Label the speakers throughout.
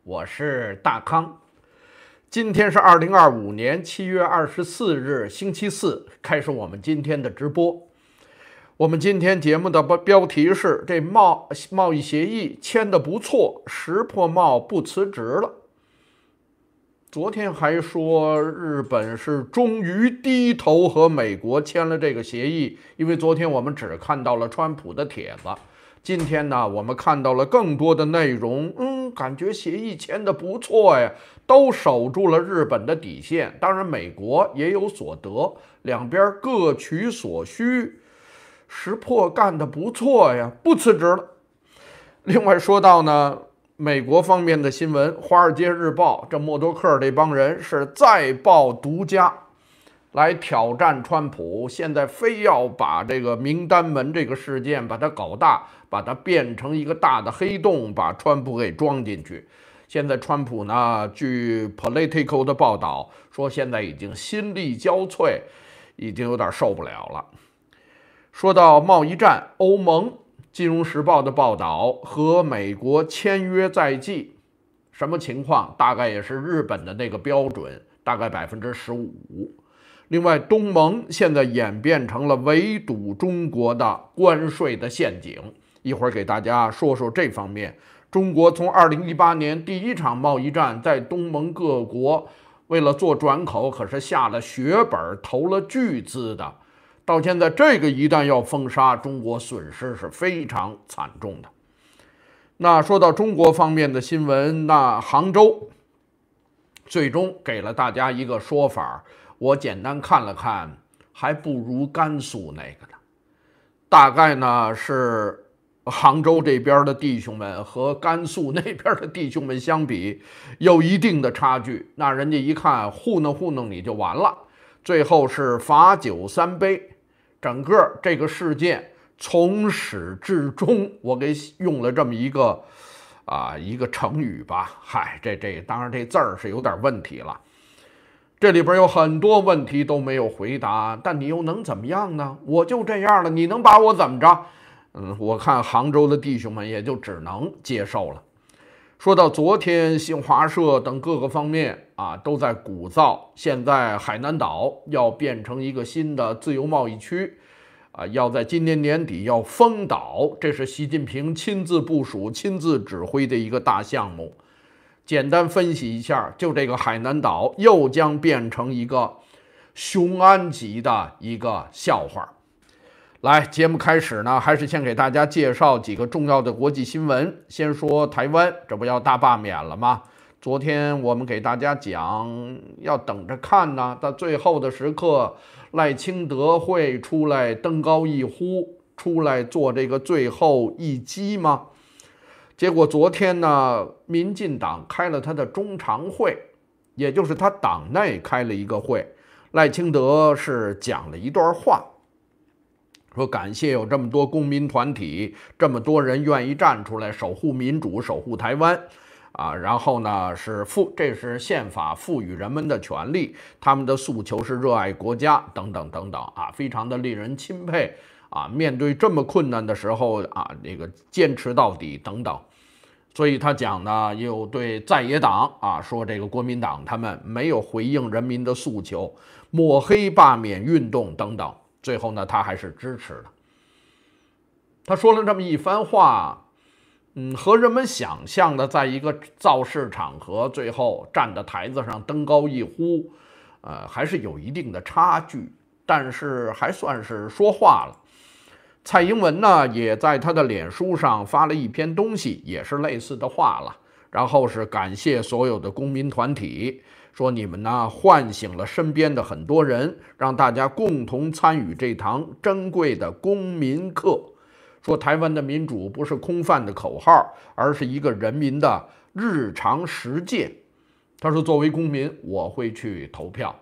Speaker 1: 我是大康。今天是2025年7月24日，星期四，开始我们今天的直播。我们今天节目的标题是：这贸易协议签得不错，石破茂不辞职了。昨天还说日本是终于低头和美国签了这个协议，因为昨天我们只看到了川普的帖子。今天呢，我们看到了更多的内容，感觉协议签得不错呀，都守住了日本的底线。当然，美国也有所得，两边各取所需。石破干得不错呀，不辞职了。另外说到呢，美国方面的新闻，《华尔街日报》这默多克这帮人是再报独家，来挑战川普，现在非要把这个名单门这个事件把它搞大，把它变成一个大的黑洞，把川普给装进去。现在川普呢，据 Politico 的报道说，现在已经心力交瘁，已经有点受不了了。说到贸易战，欧盟《金融时报》的报道和美国签约在即，什么情况？大概也是日本的那个标准，大概15%。另外，东盟现在演变成了围堵中国的关税的陷阱。一会儿给大家说说这方面。中国从2018年第一场贸易战，在东盟各国为了做转口，可是下了血本，投了巨资的。到现在，这个一旦要封杀，中国损失是非常惨重的。那说到中国方面的新闻，那杭州最终给了大家一个说法，我简单看了看，还不如甘肃那个呢。大概呢是杭州这边的弟兄们和甘肃那边的弟兄们相比，有一定的差距。那人家一看糊弄糊弄你就完了，最后是罚酒3杯。整个这个事件从始至终，我给用了这么一个成语吧。嗨，这当然这字儿是有点问题了。这里边有很多问题都没有回答，但你又能怎么样呢？我就这样了，你能把我怎么着？我看杭州的弟兄们也就只能接受了。说到昨天，新华社等各个方面都在鼓噪，现在海南岛要变成一个新的自由贸易区，要在今年年底要封岛，这是习近平亲自部署、亲自指挥的一个大项目。简单分析一下，就这个海南岛又将变成一个雄安级的一个笑话。来，节目开始呢，还是先给大家介绍几个重要的国际新闻。先说台湾，这不要大罢免了吗？昨天我们给大家讲，要等着看呢。到最后的时刻，赖清德会出来登高一呼，出来做这个最后一击吗？结果昨天呢，民进党开了他的中常会，也就是他党内开了一个会，赖清德是讲了一段话。说感谢有这么多公民团体，这么多人愿意站出来守护民主、守护台湾，然后呢这是宪法赋予人们的权利，他们的诉求是热爱国家等等等等非常的令人钦佩面对这么困难的时候这个坚持到底等等。所以他讲呢，又对在野党说这个国民党他们没有回应人民的诉求，抹黑罢免运动等等。最后呢，他还是支持的。他说了这么一番话，和人们想象的在一个造势场合，最后站在台子上登高一呼，还是有一定的差距，但是还算是说话了。蔡英文呢，也在他的脸书上发了一篇东西，也是类似的话了，然后是感谢所有的公民团体。说你们呢，唤醒了身边的很多人，让大家共同参与这堂珍贵的公民课。说台湾的民主不是空泛的口号，而是一个人民的日常实践。他说，作为公民，我会去投票。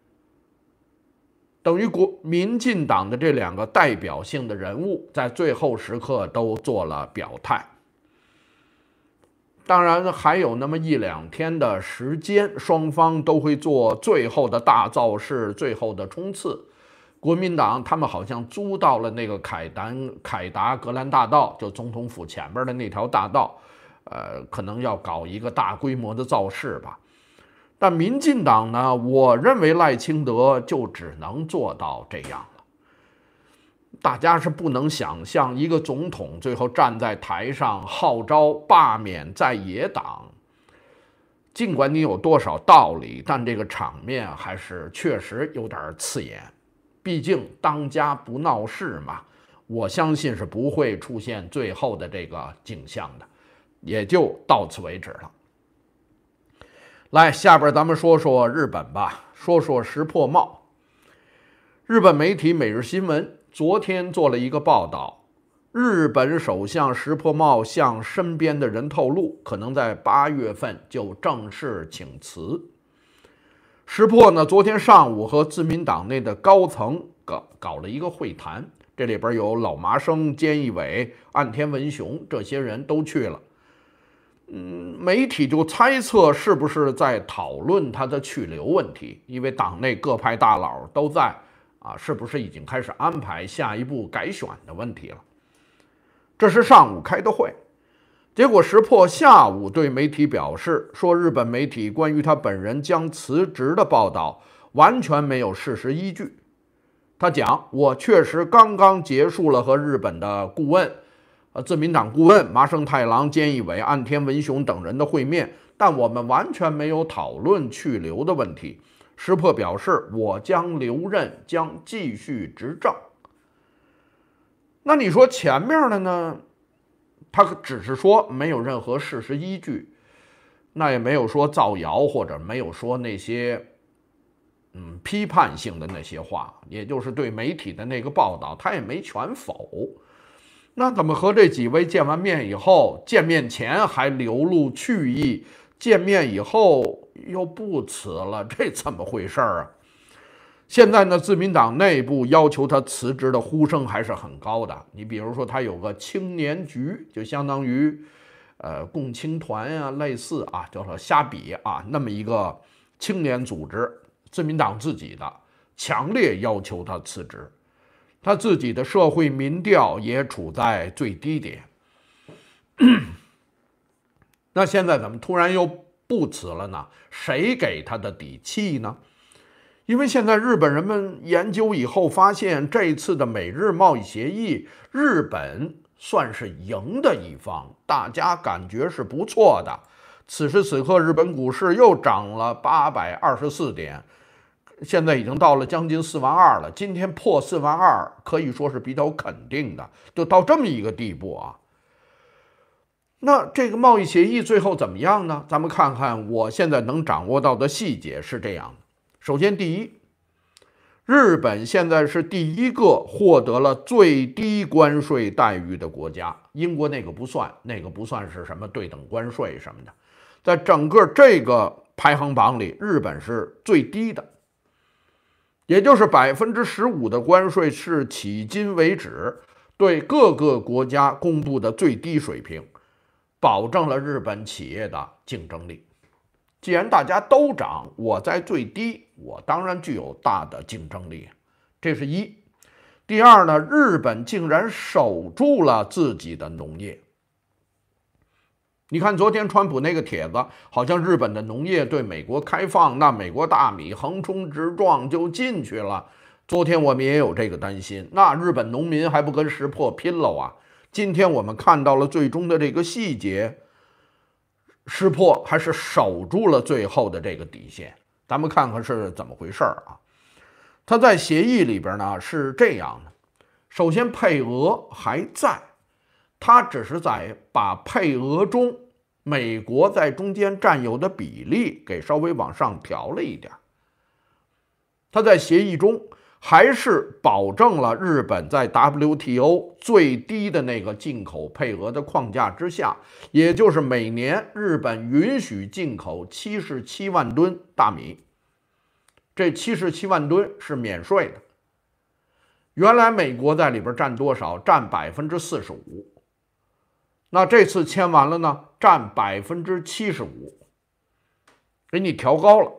Speaker 1: 等于民进党的这两个代表性的人物，在最后时刻都做了表态。当然还有那么1-2天的时间，双方都会做最后的大造势，最后的冲刺。国民党他们好像租到了那个凯达格兰大道，就总统府前边的那条大道， 可能要搞一个大规模的造势吧。但民进党呢，我认为赖清德就只能做到这样了。大家是不能想象一个总统最后站在台上号召罢免在野党，尽管你有多少道理，但这个场面还是确实有点刺眼。毕竟当家不闹事嘛，我相信是不会出现最后的这个景象的，也就到此为止了。来，下边咱们说说日本吧，说说石破茂。日本媒体《每日新闻》昨天做了一个报道，日本首相石破茂向身边的人透露，可能在8月份就正式请辞。石破呢，昨天上午和自民党内的高层搞了一个会谈，这里边有老麻生、菅义伟、岸田文雄这些人都去了。媒体就猜测是不是在讨论他的去留问题，因为党内各派大佬都在是不是已经开始安排下一步改选的问题了。这是上午开的会，结果石破下午对媒体表示说，日本媒体关于他本人将辞职的报道完全没有事实依据。他讲，我确实刚刚结束了和日本的顾问自民党顾问麻生太郎、菅义伟、岸田文雄等人的会面，但我们完全没有讨论去留的问题。石破表示，我将留任，将继续执政。那你说前面的呢？他只是说没有任何事实依据，那也没有说造谣，或者没有说那些批判性的那些话，也就是对媒体的那个报道，他也没全否。那怎么和这几位见完面以后，见面前还流露去意，见面以后又不辞了，这怎么回事啊？现在呢，自民党内部要求他辞职的呼声还是很高的。你比如说，他有个青年局，就相当于共青团呀，类似叫做瞎比那么一个青年组织，自民党自己的，强烈要求他辞职。他自己的社会民调也处在最低点。那现在怎么突然又不辞了呢？谁给他的底气呢？因为现在日本人们研究以后发现，这一次的美日贸易协议，日本算是赢的一方，大家感觉是不错的。此时此刻，日本股市又涨了824点。现在已经到了将近4.2万了，今天破4.2万，可以说是比较肯定的，就到这么一个地步啊。那这个贸易协议最后怎么样呢？咱们看看我现在能掌握到的细节是这样的。首先，第一，日本现在是第一个获得了最低关税待遇的国家，英国那个不算，那个不算是什么对等关税什么的，在整个这个排行榜里，日本是最低的。也就是15%的关税是迄今为止对各个国家公布的最低水平，保证了日本企业的竞争力。既然大家都涨，我在最低，我当然具有大的竞争力。这是一。第二呢，日本竟然守住了自己的农业。你看昨天川普那个帖子，好像日本的农业对美国开放，那美国大米横冲直撞就进去了。昨天我们也有这个担心，那日本农民还不跟石破拼了啊？今天我们看到了最终的这个细节，石破还是守住了最后的这个底线。咱们看看是怎么回事啊？他在协议里边呢是这样的，首先配额还在。他只是在把配额中美国在中间占有的比例给稍微往上调了一点。他在协议中还是保证了日本在 WTO 最低的那个进口配额的框架之下，也就是每年日本允许进口77万吨大米，这77万吨是免税的。原来美国在里边占多少？占45%。那这次签完了呢，占75%，给你调高了。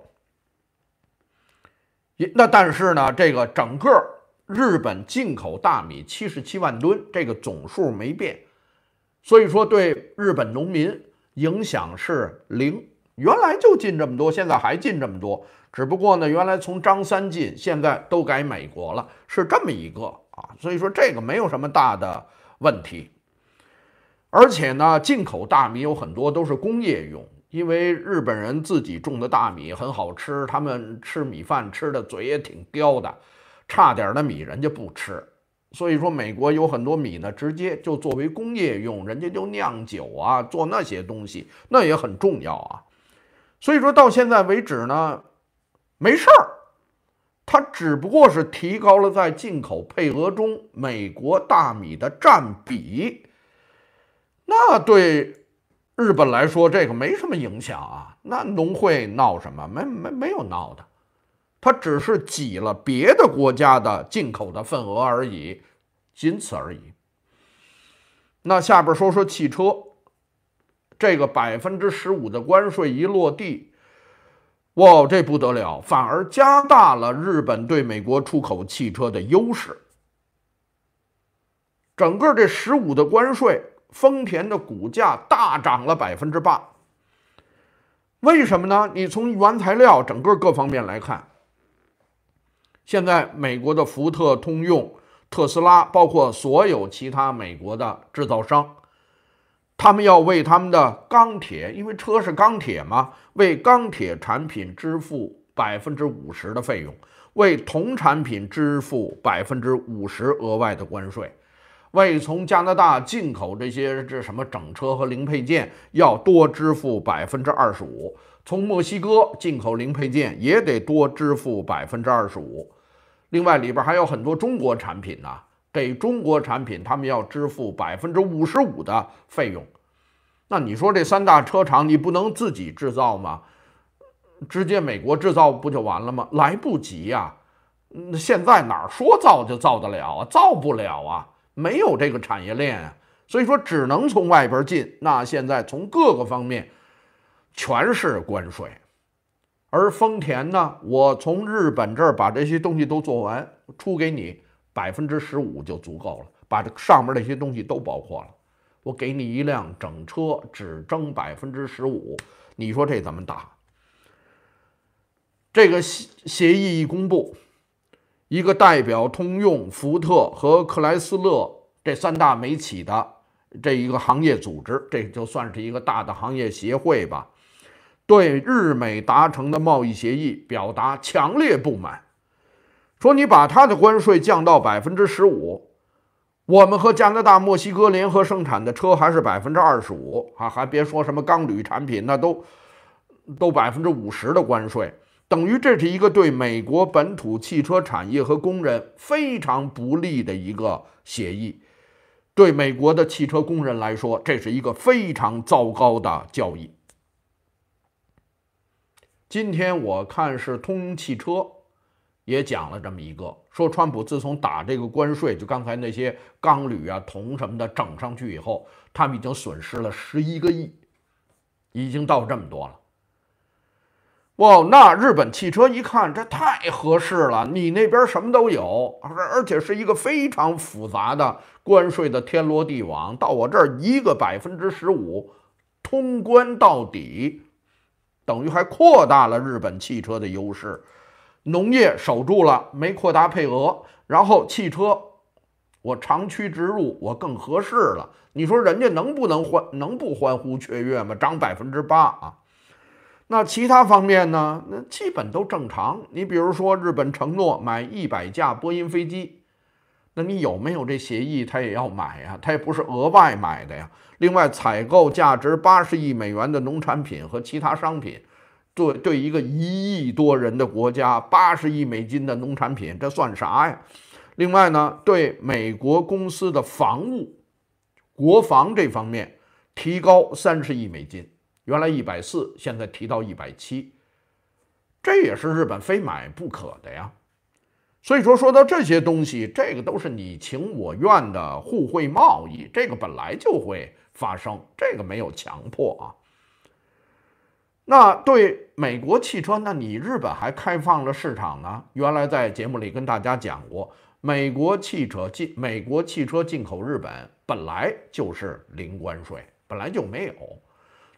Speaker 1: 那但是呢，这个整个日本进口大米77万吨，这个总数没变，所以说对日本农民影响是零。原来就进这么多，现在还进这么多，只不过呢，原来从张三进，现在都改美国了，是这么一个啊。所以说这个没有什么大的问题。而且呢，进口大米有很多都是工业用，因为日本人自己种的大米很好吃，他们吃米饭吃的嘴也挺刁的，差点的米人家不吃。所以说，美国有很多米呢，直接就作为工业用，人家就酿酒啊，做那些东西，那也很重要啊。所以说到现在为止呢，没事儿，它只不过是提高了在进口配额中美国大米的占比，那对日本来说这个没什么影响啊。那农会闹什么？没有闹的，它只是挤了别的国家的进口的份额而已，仅此而已。那下边说说汽车，这个15%的关税一落地，哇，这不得了，反而加大了日本对美国出口汽车的优势。整个这15%的关税，丰田的股价大涨了8%。为什么呢？你从原材料整个各方面来看，现在美国的福特、通用、特斯拉，包括所有其他美国的制造商，他们要为他们的钢铁，因为车是钢铁嘛，为钢铁产品支付50%的费用，为铜产品支付50%额外的关税，为从加拿大进口这什么整车和零配件要多支付25%，从墨西哥进口零配件也得多支付25%。另外里边还有很多中国产品呢，给中国产品他们要支付55%的费用。那你说这三大车厂你不能自己制造吗？直接美国制造不就完了吗？来不及呀！现在哪说造就造得了啊？造不了啊，没有这个产业链啊，所以说只能从外边进。那现在从各个方面全是关税，而丰田呢，我从日本这儿把这些东西都做完，出给你15%就足够了，把这上面那些东西都包括了。我给你一辆整车，只征15%，你说这怎么打？这个协议一公布，一个代表通用、福特和克莱斯勒这三大美企的这一个行业组织，这就算是一个大的行业协会吧，对日美达成的贸易协议表达强烈不满，说你把它的关税降到15%，我们和加拿大、墨西哥联合生产的车还是25%啊，还别说什么钢铝产品，那都50%的关税，等于这是一个对美国本土汽车产业和工人非常不利的一个协议。对美国的汽车工人来说，这是一个非常糟糕的交易。今天我看是通用汽车也讲了这么一个，说川普自从打这个关税，就刚才那些钢铝啊、铜什么的整上去以后，他们已经损失了11个亿，已经到这么多了。哇，那日本汽车一看，这太合适了，你那边什么都有，而且是一个非常复杂的关税的天罗地网，到我这儿一个15%通关到底，等于还扩大了日本汽车的优势。农业守住了，没扩大配额，然后汽车我长驱直入，我更合适了。你说人家能不欢呼雀跃吗？涨8%啊！那其他方面呢？那基本都正常。你比如说，日本承诺买100架波音飞机，那你有没有这协议？他也要买呀，他也不是额外买的呀。另外，采购价值80亿美元的农产品和其他商品。对一个1亿多人的国家，80亿美金的农产品，这算啥呀？另外呢，对美国公司的防务、国防这方面提高30亿美金，原来140，现在提到170，这也是日本非买不可的呀。所以说到这些东西，这个都是你情我愿的互惠贸易，这个本来就会发生，这个没有强迫啊。那对美国汽车，那你日本还开放了市场呢？原来在节目里跟大家讲过，美国汽车进口日本本来就是零关税，本来就没有。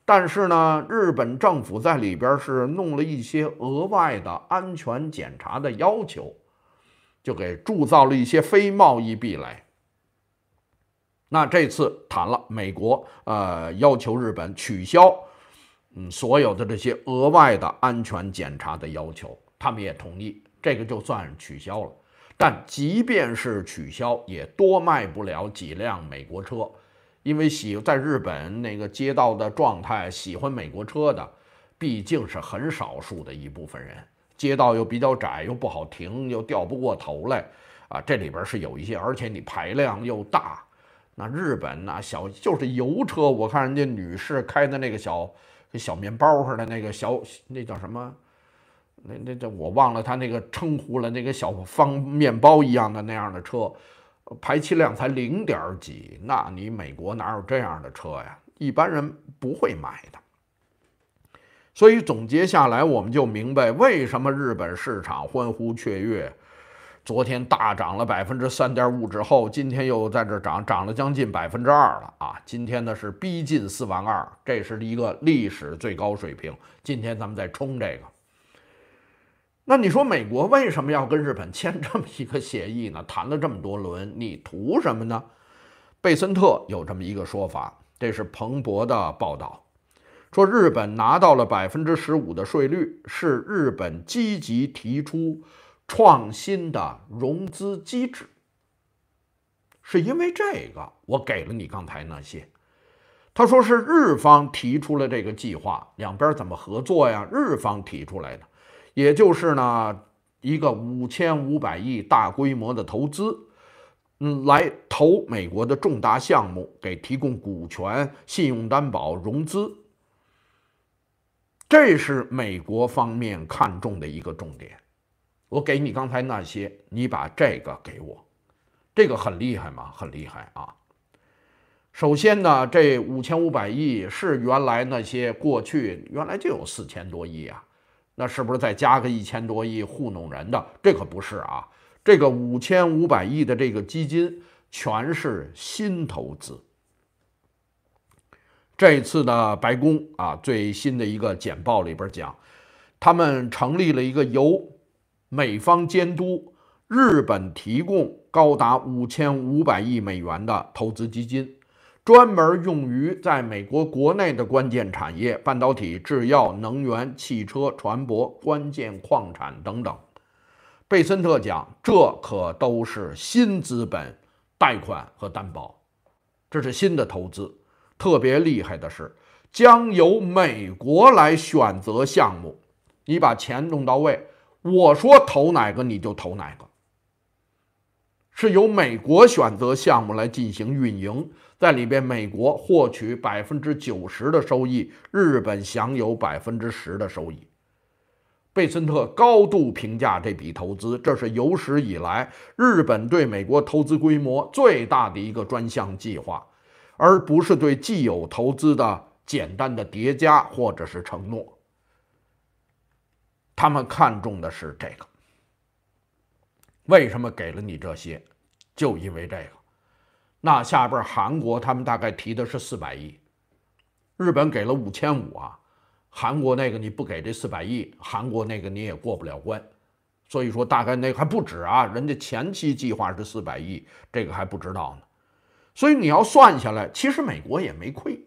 Speaker 1: 但是呢，日本政府在里边是弄了一些额外的安全检查的要求，就给铸造了一些非贸易壁垒。那这次谈了，美国要求日本取消所有的这些额外的安全检查的要求，他们也同意，这个就算取消了。但即便是取消，也多卖不了几辆美国车，因为在日本那个街道的状态，喜欢美国车的毕竟是很少数的一部分人，街道又比较窄，又不好停，又掉不过头来啊，这里边是有一些，而且你排量又大。那日本呢，就是油车，我看人家女士开的那个小面包似的那个那叫什么？那我忘了他那个称呼了，那个小方面包一样的那样的车，排气量才0点几，那你美国哪有这样的车呀？一般人不会买的。所以总结下来，我们就明白为什么日本市场欢呼雀跃。昨天大涨了3.5%之后，今天又在这涨了将近2%了啊！今天呢是逼近4万2，这是一个历史最高水平。今天咱们再冲这个，那你说美国为什么要跟日本签这么一个协议呢？谈了这么多轮，你图什么呢？贝森特有这么一个说法，这是彭博的报道，说日本拿到了15%的税率，是日本积极提出创新的融资机制，是因为这个我给了你刚才那些。他说是日方提出了这个计划，两边怎么合作呀？日方提出来的，也就是呢一个5500亿大规模的投资，来投美国的重大项目，给提供股权、信用担保、融资，这是美国方面看重的一个重点。我给你刚才那些，你把这个给我，这个很厉害吗？很厉害啊！首先呢，这5500亿是原来那些过去原来就有4000多亿啊，那是不是再加个1000多亿糊弄人的？这可不是啊，这个5500亿的这个基金全是新投资。这次的白宫啊，最新的一个简报里边讲，他们成立了一个由美方监督、日本提供高达5500亿美元的投资基金，专门用于在美国国内的关键产业，半导体、制药、能源、汽车、船舶、关键矿产等等。贝森特讲，这可都是新资本、贷款和担保，这是新的投资。特别厉害的是，将由美国来选择项目，你把钱弄到位，我说投哪个你就投哪个，是由美国选择项目来进行运营，在里边美国获取90%的收益，日本享有10%的收益。贝森特高度评价这笔投资，这是有史以来日本对美国投资规模最大的一个专项计划，而不是对既有投资的简单的叠加或者是承诺。他们看重的是这个。为什么给了你这些？就因为这个。那下边韩国他们大概提的是400亿，日本给了5500啊，韩国那个你不给这400亿，韩国那个你也过不了关。所以说大概那个还不止啊，人家前期计划是400亿，这个还不知道呢。所以你要算下来，其实美国也没亏。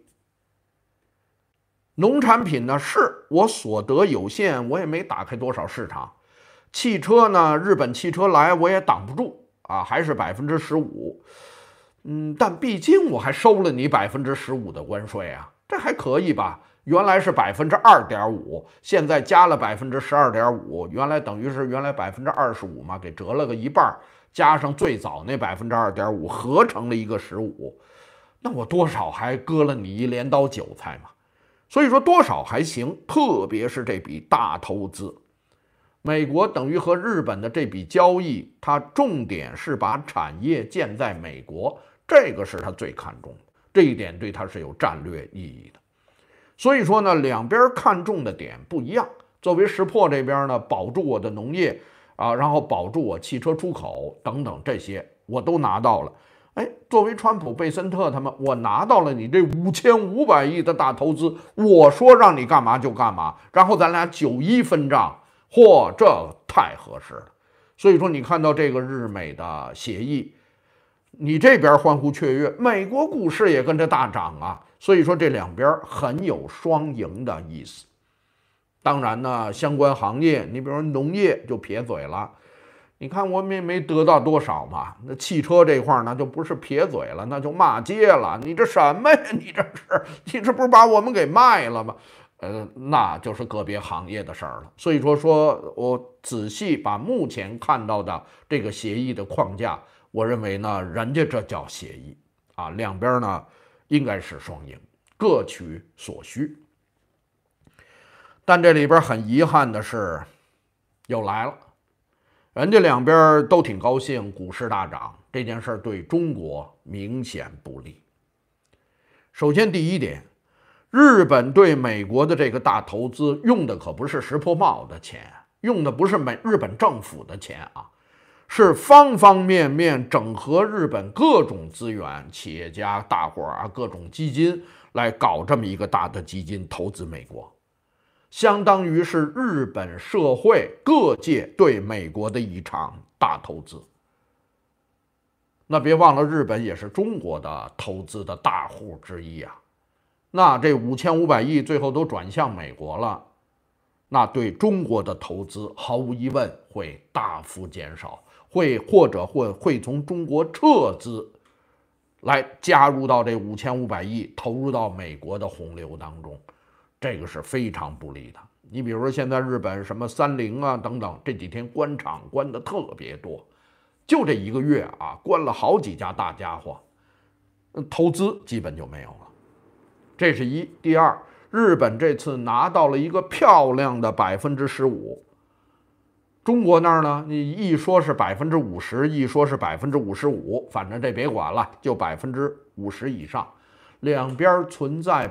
Speaker 1: 农产品呢，是我所得有限，我也没打开多少市场。汽车呢，日本汽车来我也挡不住啊，还是15%。但毕竟我还收了你15%的关税啊，这还可以吧？原来是2.5%，现在加了12.5%，原来等于是原来25%嘛，给折了个一半，加上最早那2.5%，合成了一个15%，那我多少还割了你一镰刀韭菜嘛。所以说多少还行，特别是这笔大投资，美国等于和日本的这笔交易，它重点是把产业建在美国，这个是他最看重的，这一点对他是有战略意义的。所以说呢，两边看重的点不一样。作为石破这边呢，保住我的农业啊，然后保住我汽车出口等等这些我都拿到了。 哎，作为川普、贝森特他们，我拿到了你这5500亿的大投资，我说让你干嘛就干嘛，然后咱俩91分账，嚯，这太合适了。所以说，你看到这个日美的协议，你这边欢呼雀跃，美国股市也跟着大涨啊。所以说，这两边很有双赢的意思。当然呢，相关行业，你比如说农业就撇嘴了。你看我们也没得到多少嘛，那汽车这块那就不是撇嘴了，那就骂街了。你这什么呀？你这不是把我们给卖了吗？那就是个别行业的事儿了。所以说我仔细把目前看到的这个协议的框架，我认为呢，人家这叫协议啊，两边呢应该是双赢，各取所需。但这里边很遗憾的是，又来了。人家两边都挺高兴，股市大涨，这件事对中国明显不利。首先，第一点，日本对美国的这个大投资用的可不是石破茂的钱，用的不是日本政府的钱啊，是方方面面整合日本各种资源、企业家、大伙儿啊、各种基金来搞这么一个大的基金投资美国。相当于是日本社会各界对美国的一场大投资。那别忘了，日本也是中国的投资的大户之一啊。那这5500亿最后都转向美国了，那对中国的投资毫无疑问会大幅减少，会从中国撤资，来加入到这5500亿投入到美国的洪流当中。这个是非常不利的。你比如说，现在日本什么三菱啊等等，这几天关厂关的特别多，就这一个月啊，关了好几家大家伙，投资基本就没有了。这是一。第二，日本这次拿到了一个漂亮的15%，中国那儿呢，你一说是50%，一说是55%，反正这别管了，就50%以上。两边存在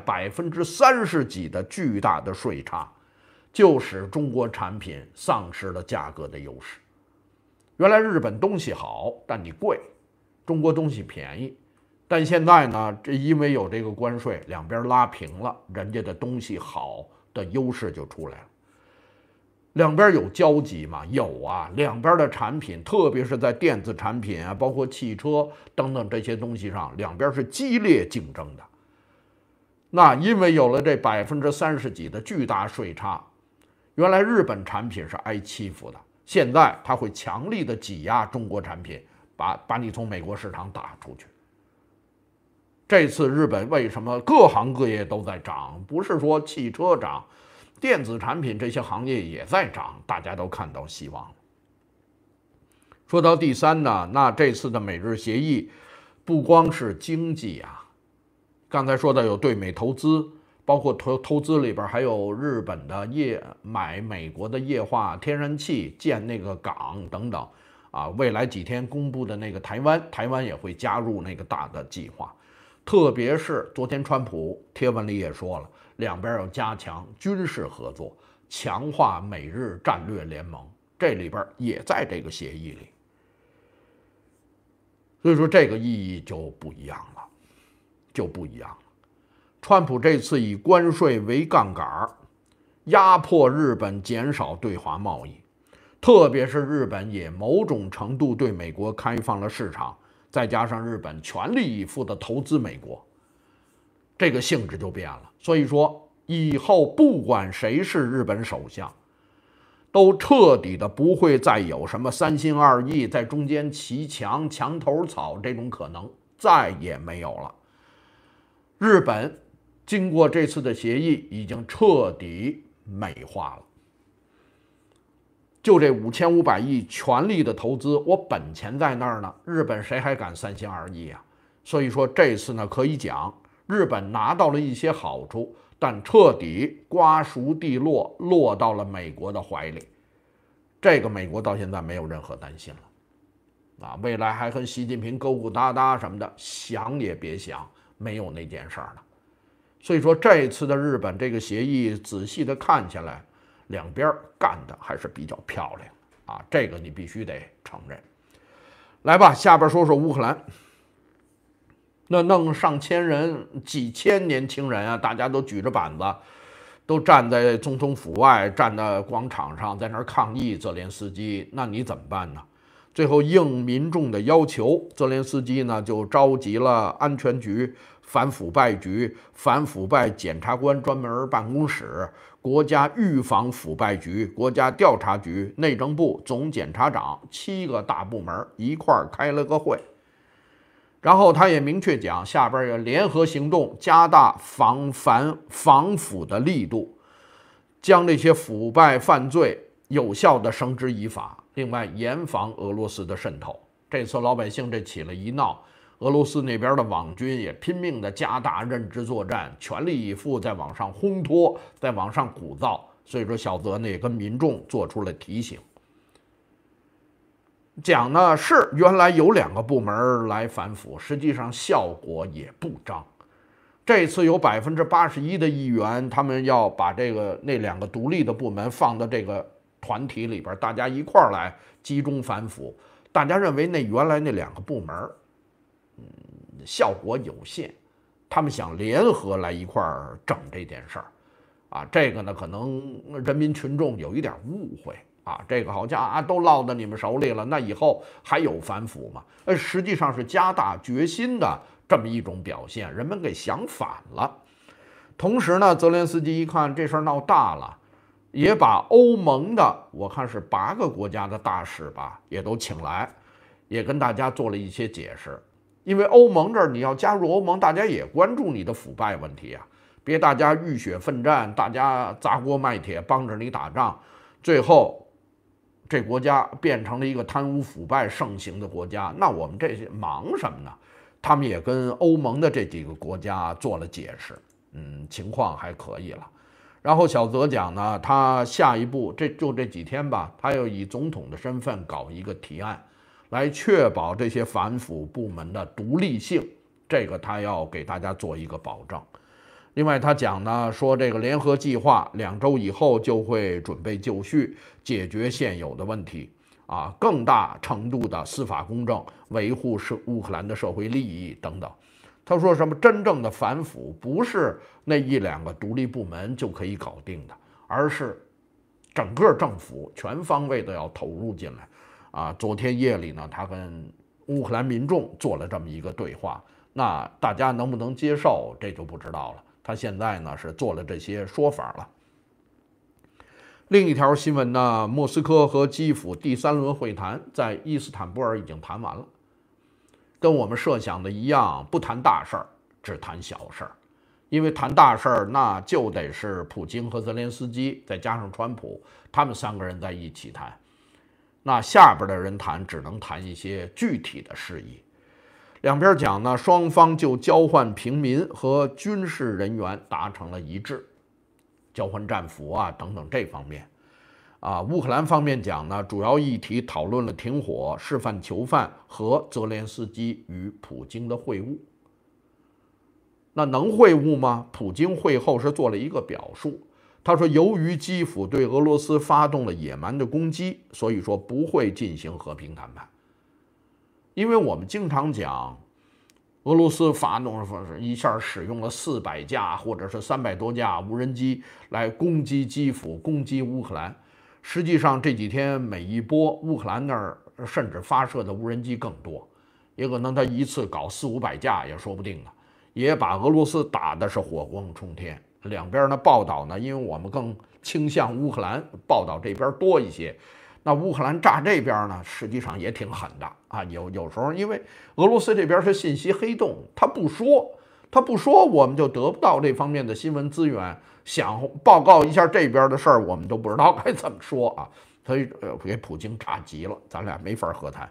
Speaker 1: 30%几的巨大的税差，就使中国产品丧失了价格的优势。原来日本东西好，但你贵；中国东西便宜，但现在呢，这因为有这个关税，两边拉平了，人家的东西好的优势就出来了。两边有交集吗？有啊，两边的产品，特别是在电子产品啊，包括汽车等等这些东西上，两边是激烈竞争的。那因为有了这30%几的巨大税差，原来日本产品是挨欺负的，现在它会强力的挤压中国产品，把你从美国市场打出去。这次日本为什么各行各业都在涨？不是说汽车涨。电子产品这些行业也在涨，大家都看到希望。说到第三呢，那这次的美日协议不光是经济啊，刚才说的有对美投资，包括投资里边还有日本的买美国的液化天然气，建那个港等等啊。未来几天公布的那个台湾也会加入那个大的计划。特别是昨天川普贴文里也说了，两边要加强军事合作，强化美日战略联盟，这里边也在这个协议里。所以说这个意义就不一样了，川普这次以关税为杠杆，压迫日本减少对华贸易，特别是日本也某种程度对美国开放了市场，再加上日本全力以赴的投资美国，这个性质就变了。所以说以后不管谁是日本首相，都彻底的不会再有什么三心二意在中间骑墙墙头草这种可能，再也没有了。日本经过这次的协议已经彻底美化了，就这5500亿全力的投资，我本钱在那儿呢，日本谁还敢三心二意啊？所以说这次呢，可以讲日本拿到了一些好处，但彻底瓜熟蒂落，落到了美国的怀里。这个美国到现在没有任何担心了啊，未来还和习近平勾勾搭搭什么的，想也别想，没有那件事儿了。所以说这次的日本这个协议仔细的看下来，两边干的还是比较漂亮啊，这个你必须得承认。来吧，下边说说乌克兰。 那弄上千人、几千年轻人啊，大家都举着板子，都站在总统府外，站在广场上，在那儿抗议泽连斯基。那你怎么办呢？最后应民众的要求，泽连斯基呢就召集了安全局、反腐败局、反腐败检察官专门办公室、国家预防腐败局、国家调查局、内政部总检察长7个大部门一块儿开了个会。然后他也明确讲，下边要联合行动，加大防腐的力度，将这些腐败犯罪有效地绳之以法。另外，严防俄罗斯的渗透。这次老百姓这起了一闹，俄罗斯那边的网军也拼命地加大认知作战，全力以赴在网上烘托，在网上鼓噪。所以说，小泽呢也跟民众做出了提醒。讲呢是原来有2个部门来反腐，实际上效果也不彰。这次有81%的议员，他们要把那2个独立的部门放到这个团体里边，大家一块儿来集中反腐。大家认为原来那2个部门，效果有限，他们想联合来一块儿整这件事儿，啊，这个呢可能人民群众有一点误会。啊，这个好像都落到你们手里了，那以后还有反腐吗？实际上是加大决心的这么一种表现，人们给想反了。同时呢，泽连斯基一看这事儿闹大了，也把欧盟的我看是8个国家的大使吧，也都请来，也跟大家做了一些解释。因为欧盟这儿你要加入欧盟，大家也关注你的腐败问题啊，别大家浴血奋战，大家砸锅卖铁帮着你打仗，最后这国家变成了一个贪污腐败盛行的国家，那我们这些忙什么呢？他们也跟欧盟的这几个国家做了解释，情况还可以了。然后小泽讲呢，他下一步这几天吧，他要以总统的身份搞一个提案，来确保这些反腐部门的独立性，这个他要给大家做一个保证。另外他讲呢，说这个联合计划2周以后就会准备就绪，解决现有的问题，更大程度的司法公正，维护乌克兰的社会利益等等。他说什么真正的反腐不是那1-2个独立部门就可以搞定的，而是整个政府全方位的要投入进来。昨天夜里呢，他跟乌克兰民众做了这么一个对话，那大家能不能接受，这就不知道了。他现在呢是做了这些说法了。另一条新闻呢，莫斯科和基辅第3轮会谈在伊斯坦布尔已经谈完了，跟我们设想的一样，不谈大事儿，只谈小事儿。因为谈大事儿，那就得是普京和泽连斯基再加上川普，他们3个人在一起谈。那下边的人谈，只能谈一些具体的事宜。两边讲呢，双方就交换平民和军事人员达成了一致，交换战俘等等这方面。乌克兰方面讲呢，主要议题讨论了停火、释放囚犯和泽连斯基与普京的会晤。那能会晤吗？普京会后是做了一个表述，他说由于基辅对俄罗斯发动了野蛮的攻击，所以说不会进行和平谈判。因为我们经常讲，俄罗斯发动一下使用了400架或者是300多架无人机来攻击基辅、攻击乌克兰。实际上这几天每一波乌克兰那儿甚至发射的无人机更多，也可能他一次搞400-500架也说不定呢，也把俄罗斯打的是火光冲天。两边的报道呢，因为我们更倾向乌克兰，报道这边多一些。那乌克兰炸这边呢，实际上也挺狠的有时候因为俄罗斯这边是信息黑洞，他不说，我们就得不到这方面的新闻资源。想报告一下这边的事儿，我们都不知道该怎么说所以给普京炸急了，咱俩没法和谈。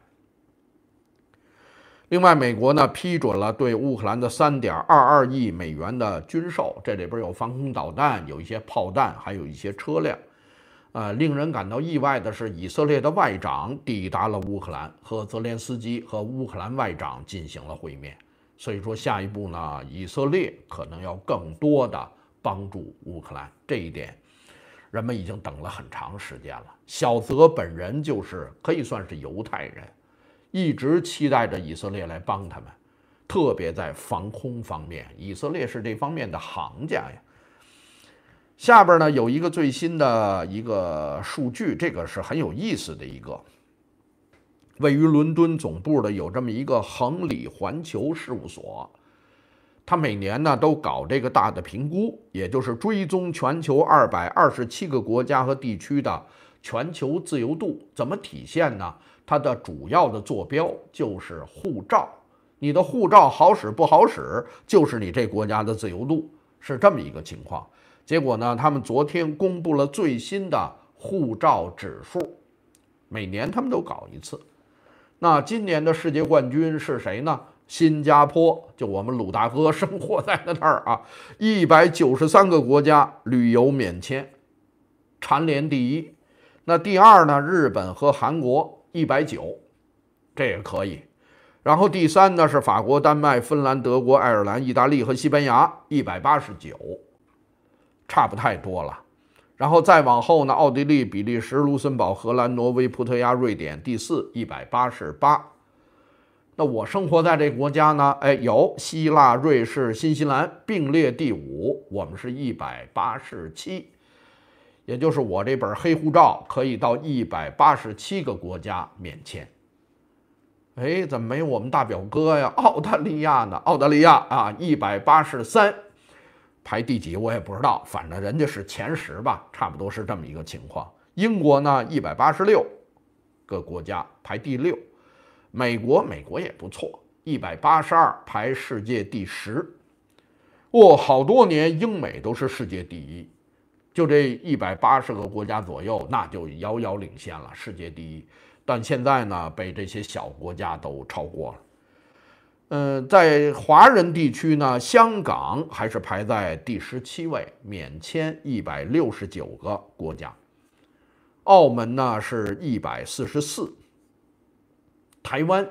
Speaker 1: 另外，美国呢批准了对乌克兰的3.22亿美元的军售，这里边有防空导弹，有一些炮弹，还有一些车辆。令人感到意外的是，以色列的外长抵达了乌克兰，和泽连斯基和乌克兰外长进行了会面。所以说，下一步呢，以色列可能要更多的帮助乌克兰，这一点人们已经等了很长时间了。小泽本人就是可以算是犹太人，一直期待着以色列来帮他们。 特别在防空方面，以色列是这方面的行家呀。下边呢有一个最新的一个数据，这个是很有意思的一个。位于伦敦总部的有这么一个恒理环球事务所，它每年呢都搞这个大的评估，也就是追踪全球227个国家和地区的全球自由度。怎么体现呢？它的主要的坐标就是护照，你的护照好使不好使，就是你这国家的自由度，是这么一个情况。结果呢，他们昨天公布了最新的护照指数，每年他们都搞一次。那今年的世界冠军是谁呢？新加坡，就我们鲁大哥生活在那儿啊，193个国家旅游免签，蝉联第一。那第二呢？日本和韩国190，这也可以。然后第三呢是法国、丹麦、芬兰、德国、爱尔兰、意大利和西班牙189，差不太多了。然后再往后呢，奥地利、比利时、卢森堡、荷兰、挪威、葡萄牙、瑞典第四188。那我生活在这国家呢，有希腊、瑞士、新西兰并列第五，我们是187，也就是我这本黑护照可以到187个国家免签。怎么没有我们大表哥呀？澳大利亚呢？澳大利亚啊，183。排第几我也不知道，反正人家是前10吧，差不多是这么一个情况。英国呢186个国家排第6，美国也不错，182排世界第10。好多年英美都是世界第一，就这180个国家左右，那就遥遥领先了，世界第一。但现在呢，被这些小国家都超过了。在华人地区呢，香港还是排在第17位，免签169个国家。澳门呢是144，台湾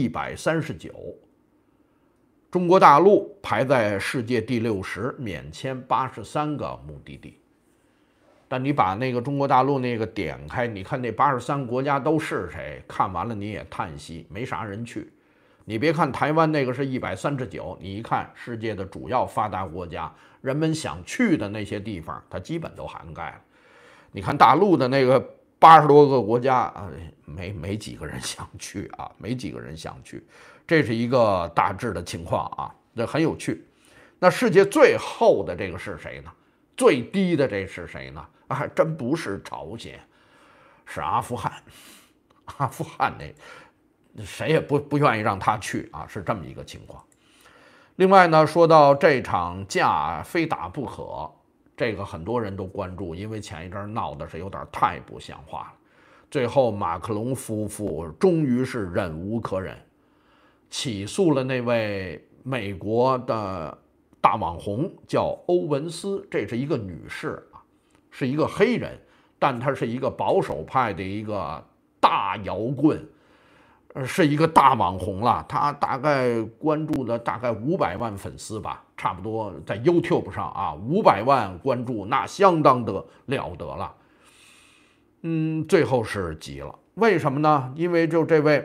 Speaker 1: 139，中国大陆排在世界第60，免签83个目的地。但你把那个中国大陆那个点开，你看那83个国家都是谁？看完了你也叹息，没啥人去。你别看台湾那个是139，你一看世界的主要发达国家，人们想去的那些地方，它基本都涵盖了。你看大陆的那个80多个国家，没几个人想去啊，没几个人想去。这是一个大致的情况啊，这很有趣。那世界最后的这个是谁呢？最低的这是谁呢？还真不是朝鲜，是阿富汗。阿富汗那。谁也不愿意让他去啊，是这么一个情况。另外呢，说到这场架非打不可，这个很多人都关注，因为前一阵闹的是有点太不像话了。最后马克龙夫妇终于是忍无可忍，起诉了那位美国的大网红叫欧文斯，这是一个女士啊，是一个黑人，但她是一个保守派的一个大摇滚。是一个大网红了，他大概关注的大概500万粉丝吧，差不多在 YouTube 上啊，500万关注，那相当的了得了。最后是急了，为什么呢？因为就这位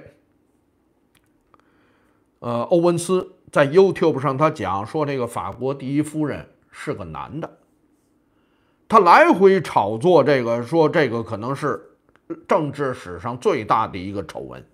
Speaker 1: 欧文斯在 YouTube 上他讲说，这个法国第一夫人是个男的，他来回炒作这个，说这个可能是政治史上最大的一个丑闻。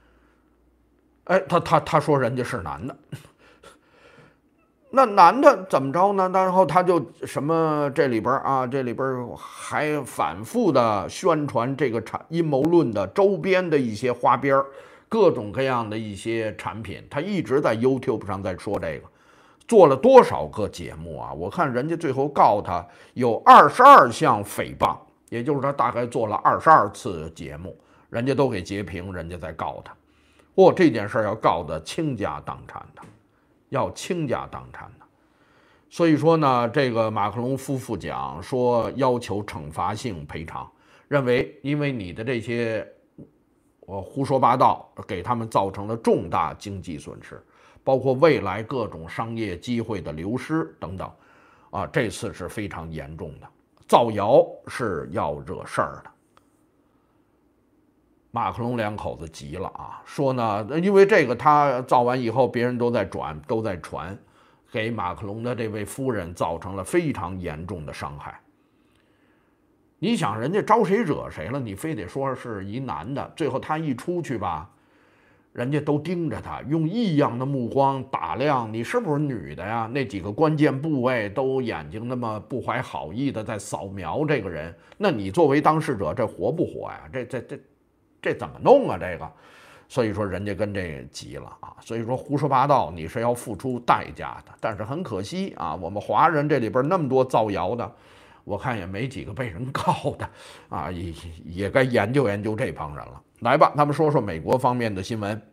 Speaker 1: 他说人家是男的，那男的怎么着呢？然后他就什么这里边还反复的宣传这个阴谋论的周边的一些花边，各种各样的一些产品，他一直在 YouTube 上在说这个，做了多少个节目啊？我看人家最后告他有22项诽谤，也就是他大概做了22次节目，人家都给截屏，人家在告他。这件事要告得倾家荡产的，要倾家荡产的。所以说呢，这个马克龙夫妇讲说要求惩罚性赔偿，认为因为你的这些胡说八道，给他们造成了重大经济损失，包括未来各种商业机会的流失等等，这次是非常严重的，造谣是要惹事儿的。 马克龙两口子急了啊，说呢，因为这个他造完以后，别人都在传，给马克龙的这位夫人造成了非常严重的伤害。你想，人家招谁惹谁了？你非得说是一男的，最后他一出去吧，人家都盯着他，用异样的目光打量你是不是女的呀？那几个关键部位都眼睛那么不怀好意的在扫描这个人，那你作为当事者，这活不活呀？这怎么弄啊？这个，所以说人家跟这急了啊。所以说胡说八道，你是要付出代价的。但是很可惜啊，我们华人这里边那么多造谣的，我看也没几个被人告的啊，也该研究研究这帮人了。来吧，咱们说说美国方面的新闻。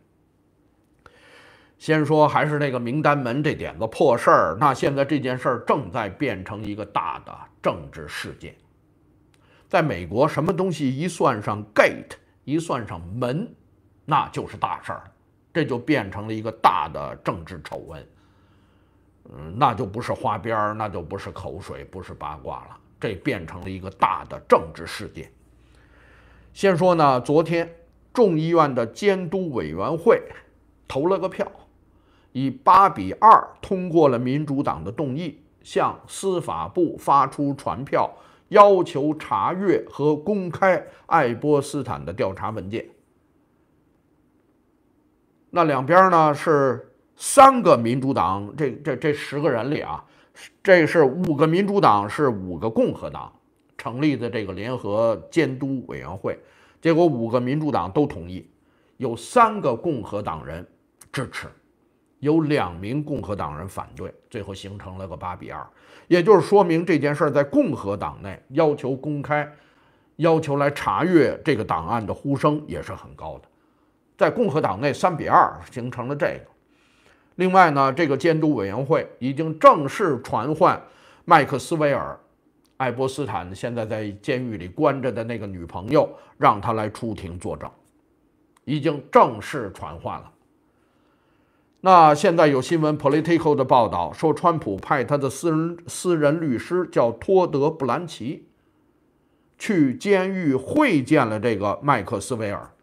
Speaker 1: 先说还是那个名单门这点子破事儿，那现在这件事儿正在变成一个大的政治事件。在美国，什么东西一算上 gate， 一算上门，那就是大事儿，这就变成了一个大的政治丑闻。那就不是花边，那就不是口水，不是八卦了，这变成了一个大的政治事件。先说呢，昨天众议院的监督委员会投了个票，以8-2通过了民主党的动议，向司法部发出传票，要求查阅和公开爱波斯坦的调查文件。那两边呢是3个民主党，这10个人里啊，这是5个民主党，是5个共和党成立的这个联合监督委员会。结果5个民主党都同意，有3个共和党人支持，有2名共和党人反对，最后形成了个8-2。也就是说明这件事在共和党内要求公开、要求来查阅这个档案的呼声也是很高的。在共和党内3-2形成了这个。另外呢，这个监督委员会已经正式传唤麦克斯韦尔，爱波斯坦现在在监狱里关着的那个女朋友，让他来出庭作证，已经正式传唤了。那现在有新闻 Politico 的报道说，川普派他的私人律师叫托德·布兰奇去监狱会见了这个麦克斯韦尔。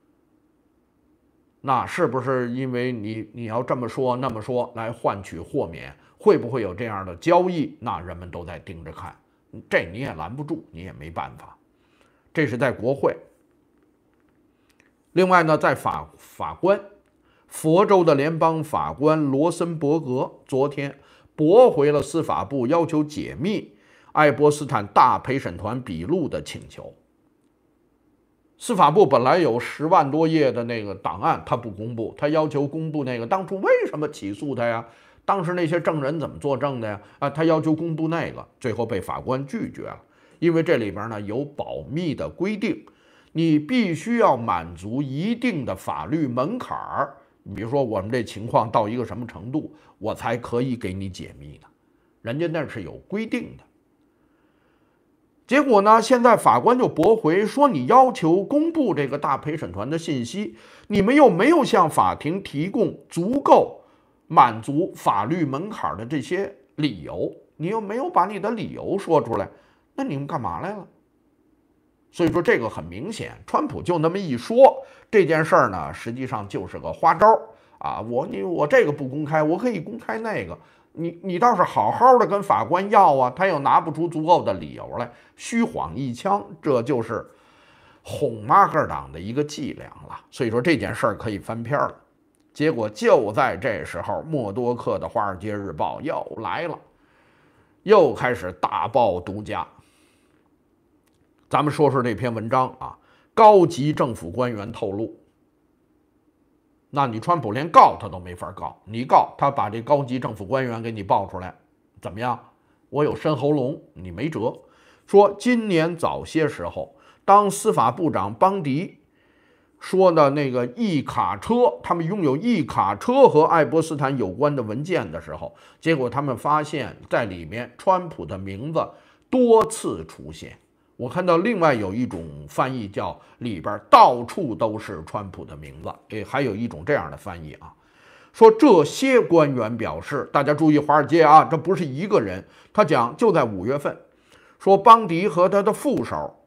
Speaker 1: 那是不是因为你要这么说那么说来换取豁免？会不会有这样的交易？那人们都在盯着看，这你也拦不住，你也没办法。这是在国会。另外呢，在法官，佛州的联邦法官罗森伯格昨天驳回了司法部要求解密爱波斯坦大陪审团笔录的请求。司法部本来有10万多页的那个档案，他不公布，他要求公布那个当初为什么起诉他呀？当时那些证人怎么作证的呀？他要求公布那个，最后被法官拒绝了，因为这里边呢有保密的规定，你必须要满足一定的法律门槛儿。你比如说我们这情况到一个什么程度，我才可以给你解密的，人家那是有规定的。结果呢，现在法官就驳回说，你要求公布这个大陪审团的信息，你们又没有向法庭提供足够满足法律门槛的这些理由，你又没有把你的理由说出来，那你们干嘛来了？所以说这个很明显，川普就那么一说，这件事儿呢，实际上就是个花招啊！我这个不公开，我可以公开那个。你倒是好好的跟法官要啊，他又拿不出足够的理由来，虚晃一枪，这就是哄马克党的一个伎俩了。所以说这件事儿可以翻篇了。结果就在这时候，默多克的《华尔街日报》又来了，又开始大报独家。咱们说说这篇文章啊，高级政府官员透露。那你川普连告他都没法告，你告他把这高级政府官员给你报出来，怎么样？我有深喉咙，你没辙。说今年早些时候，当司法部长邦迪说的那个一卡车，他们拥有一卡车和爱波斯坦有关的文件的时候，结果他们发现在里面川普的名字多次出现。我看到另外有一种翻译叫里边到处都是川普的名字，还有一种这样的翻译啊，说这些官员表示，大家注意华尔街啊，这不是一个人，他讲就在5月份，说邦迪和他的副手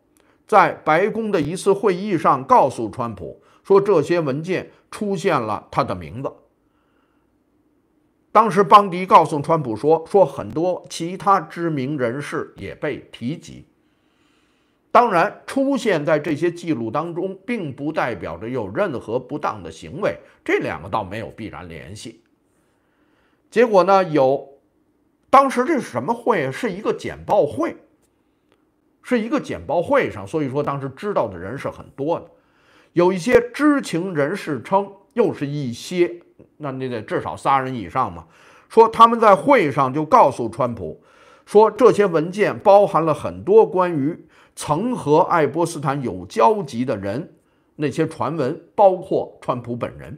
Speaker 1: 在白宫的一次会议上告诉川普说，这些文件出现了他的名字。当时邦迪告诉川普说很多其他知名人士也被提及。当然，出现在这些记录当中，并不代表着有任何不当的行为，这两个倒没有必然联系。结果呢，当时这是什么会？是一个简报会，是一个简报会上，所以说当时知道的人是很多的。有一些知情人士称，又是一些，那你得至少3人以上嘛，说他们在会上就告诉川普说，这些文件包含了很多关于曾和爱泼斯坦有交集的人，那些传闻包括川普本人。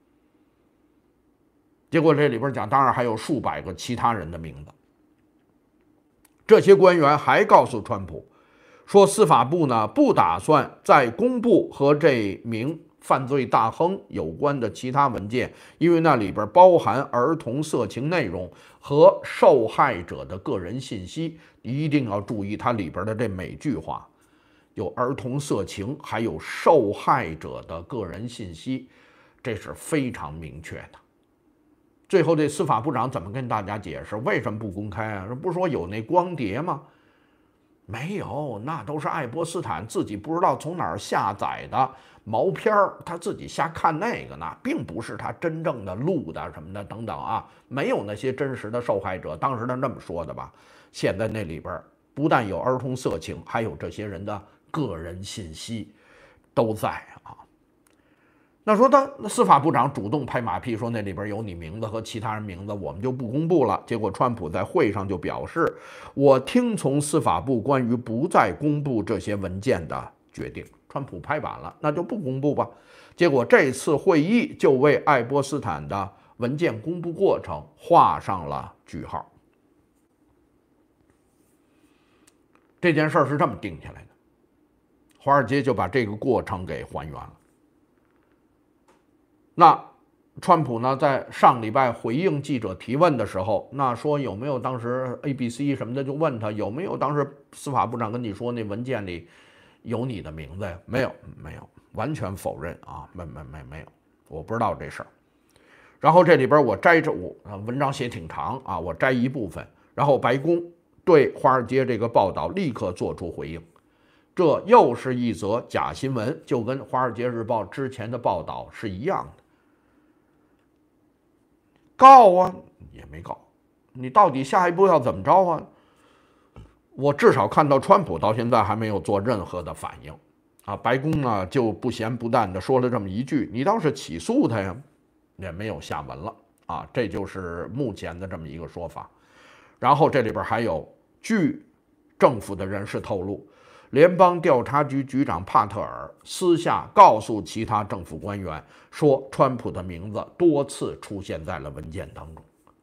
Speaker 1: 结果这里边讲，当然还有数百个其他人的名字。这些官员还告诉川普说，司法部呢不打算再公布和这名犯罪大亨有关的其他文件，因为那里边包含儿童色情内容和受害者的个人信息。一定要注意它里边的这每句话，有儿童色情，还有受害者的个人信息，这是非常明确的。最后这司法部长怎么跟大家解释为什么不公开啊？不是说有那光碟吗？没有，那都是爱泼斯坦自己不知道从哪儿下载的毛片他自己瞎看那个呢，并不是他真正的录的什么的等等啊，没有那些真实的受害者。当时他这么说的吧？现在那里边不但有儿童色情，还有这些人的个人信息都在啊。那说那司法部长主动拍马屁说那里边有你名字和其他人名字，我们就不公布了。结果川普在会上就表示，我听从司法部关于不再公布这些文件的决定。川普拍板了，那就不公布吧。结果这次会议就为爱泼斯坦的文件公布过程画上了句号。这件事是这么定下来的，华尔街就把这个过程给还原了。那川普呢，在上礼拜回应记者提问的时候，那说有没有当时 ABC 什么的，就问他有没有当时司法部长跟你说那文件里有你的名字呀？没有，完全否认啊，没有，我不知道这事儿。然后这里边我摘着文章写挺长啊，我摘一部分。然后白宫对华尔街这个报道立刻做出回应，这又是一则假新闻，就跟《华尔街日报》之前的报道是一样的。告啊，也没告，你到底下一步要怎么着啊？我至少看到川普到现在还没有做任何的反应啊。白宫呢就不咸不淡的说了这么一句：“你倒是起诉他呀。”也没有下文了啊。这就是目前的这么一个说法。然后这里边还有，据政府的人士透露，联邦调查局局长帕特尔私下告诉其他政府官员说，川普的名字多次出现在了文件当中。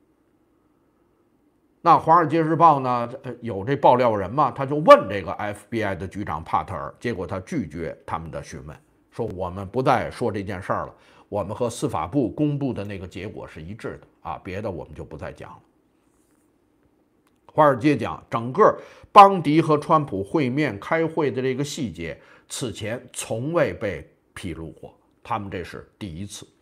Speaker 1: 那《华尔街日报》呢，有这爆料人嘛，他就问这个 FBI 的局长帕特尔，结果他拒绝他们的询问，说我们不再说这件事儿了，我们和司法部公布的那个结果是一致的啊，别的我们就不再讲了。华尔街讲，整个邦迪和川普会面开会的这个细节，此前从未被披露过，他们这是第一次。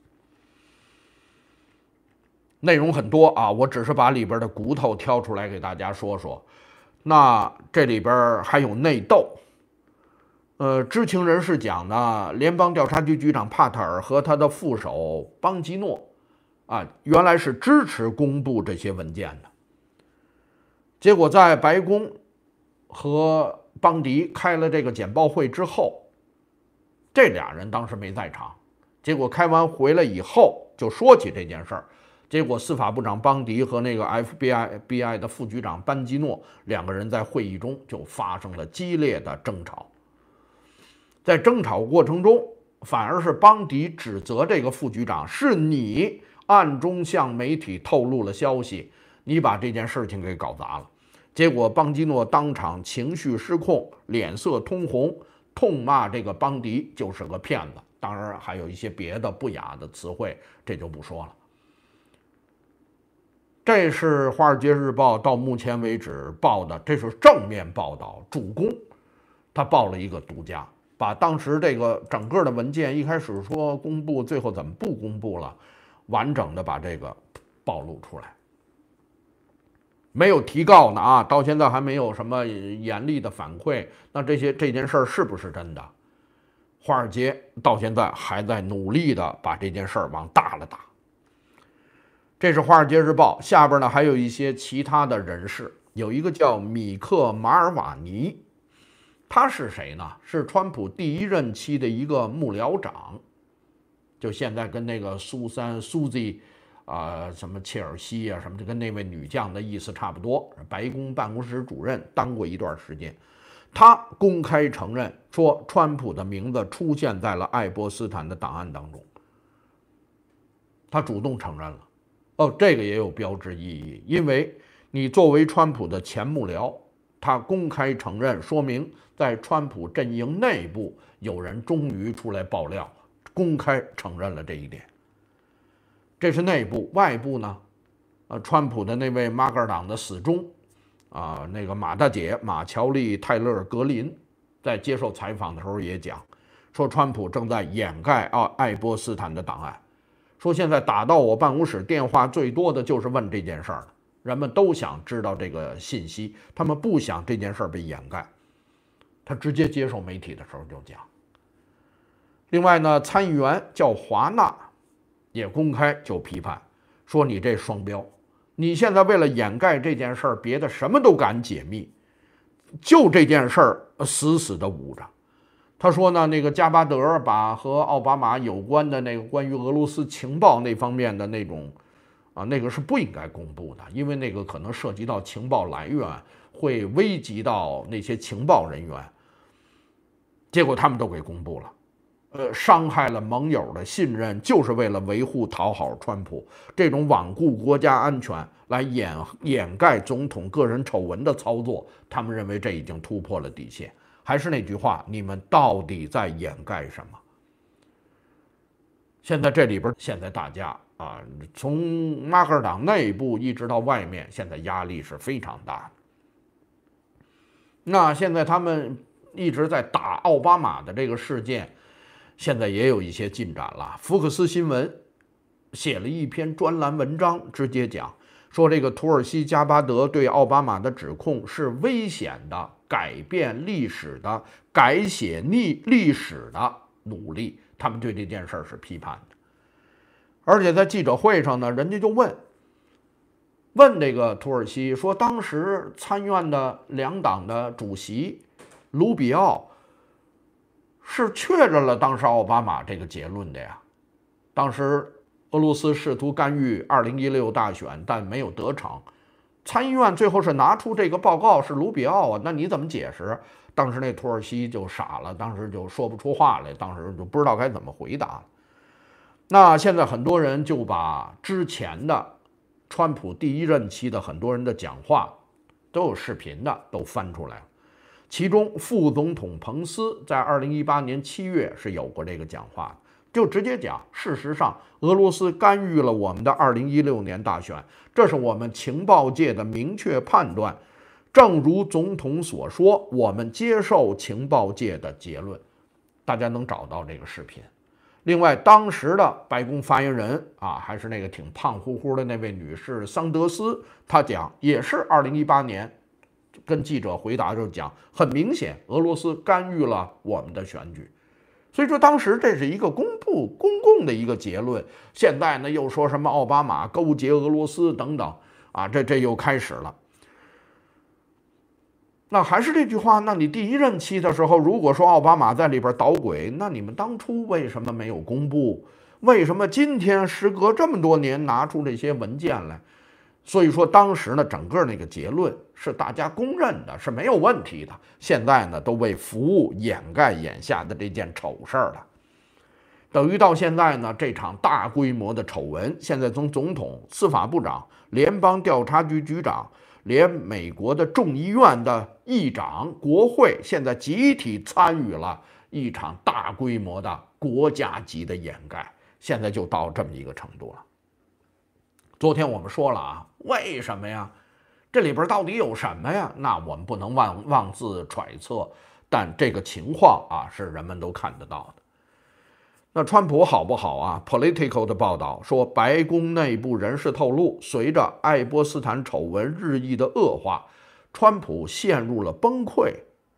Speaker 1: 内容很多啊，我只是把里边的骨头挑出来给大家说说。那这里边还有内斗。知情人士讲呢，联邦调查局局长帕特尔和他的副手邦基诺啊，原来是支持公布这些文件的。结果在白宫和邦迪开了这个简报会之后，这俩人当时没在场。结果开完回来以后就说起这件事儿，结果司法部长邦迪和那个 FBI 的副局长班基诺两个人在会议中就发生了激烈的争吵。在争吵过程中，反而是邦迪指责这个副局长是你暗中向媒体透露了消息，你把这件事情给搞砸了。结果邦基诺当场情绪失控，脸色通红，痛骂这个邦迪就是个骗子，当然还有一些别的不雅的词汇，这就不说了。这是《华尔街日报》到目前为止报的，这是正面报道，主攻。 他报了一个独家，把当时这个整个的文件一开始说公布，最后怎么不公布了，完整的把这个暴露出来。没有提告呢啊，到现在还没有什么严厉的反馈。那这件事儿是不是真的？华尔街到现在还在努力的把这件事儿往大了打。这是《华尔街日报》，下边呢还有一些其他的人士，有一个叫米克·马尔瓦尼，他是谁呢？是川普第一任期的一个幕僚长，就现在跟那个Susie 什么切尔西啊，什么就跟那位女将的意思差不多，白宫办公室主任当过一段时间。他公开承认说，川普的名字出现在了爱波斯坦的档案当中，他主动承认了。这个也有标志意义，因为你作为川普的前幕僚，他公开承认，说明在川普阵营内部有人终于出来爆料，公开承认了这一点。这是内部，外部呢？川普的那位马格尔党的死忠那个马大姐马乔丽·泰勒·格林，在接受采访的时候也讲，说川普正在掩盖爱波斯坦的档案，说现在打到我办公室电话最多的就是问这件事儿，人们都想知道这个信息，他们不想这件事儿被掩盖。他直接接受媒体的时候就讲。另外呢，参议员叫华纳，也公开就批判说，你这双标，你现在为了掩盖这件事儿，别的什么都敢解密，就这件事儿死死的捂着。他说呢，那个加巴德把和奥巴马有关的那个关于俄罗斯情报那方面的那种那个是不应该公布的，因为那个可能涉及到情报来源，会危及到那些情报人员。结果他们都给公布了。伤害了盟友的信任，就是为了维护讨好川普，这种罔顾国家安全来掩盖总统个人丑闻的操作，他们认为这已经突破了底线。还是那句话，你们到底在掩盖什么？现在这里边，现在大家从马克尔党内部一直到外面，现在压力是非常大的。那现在他们一直在打奥巴马的这个事件，现在也有一些进展了。福克斯新闻写了一篇专栏文章，直接讲说，这个土耳其加巴德对奥巴马的指控是危险的、改变历史的、改写历史的努力，他们对这件事是批判的。而且在记者会上呢，人家就问这个土耳其说，当时参院的两党的主席卢比奥是确认了当时奥巴马这个结论的呀。当时俄罗斯试图干预2016大选，但没有得逞。参议院最后是拿出这个报告，是卢比奥那你怎么解释？当时那土耳其就傻了，当时就说不出话来，当时就不知道该怎么回答了。那现在很多人就把之前的川普第一任期的很多人的讲话都有视频的都翻出来了。其中副总统彭斯在2018年7月是有过这个讲话的，就直接讲，事实上俄罗斯干预了我们的2016年大选，这是我们情报界的明确判断，正如总统所说，我们接受情报界的结论。大家能找到这个视频。另外，当时的白宫发言人还是那个挺胖乎乎的那位女士桑德斯，她讲也是2018年。跟记者回答就讲，很明显俄罗斯干预了我们的选举，所以说当时这是一个公共的一个结论。现在呢又说什么奥巴马勾结俄罗斯等等这又开始了。那还是这句话，那你第一任期的时候，如果说奥巴马在里边捣鬼，那你们当初为什么没有公布？为什么今天时隔这么多年拿出这些文件来？所以说当时呢，整个那个结论是大家公认的，是没有问题的。现在呢，都为服务掩盖眼下的这件丑事儿了。等于到现在呢，这场大规模的丑闻，现在从总统、司法部长、联邦调查局局长，连美国的众议院的议长、国会，现在集体参与了一场大规模的国家级的掩盖，现在就到这么一个程度了。昨天我们说了为什么呀？这里边到底有什么呀？那我们不能妄自揣测。 但这个情况啊是人们都看得到的。那川普好不好啊 ？Politico 的报道说，白宫内部人士透露，随着爱波斯坦丑闻日益的恶化，川普陷入了崩溃，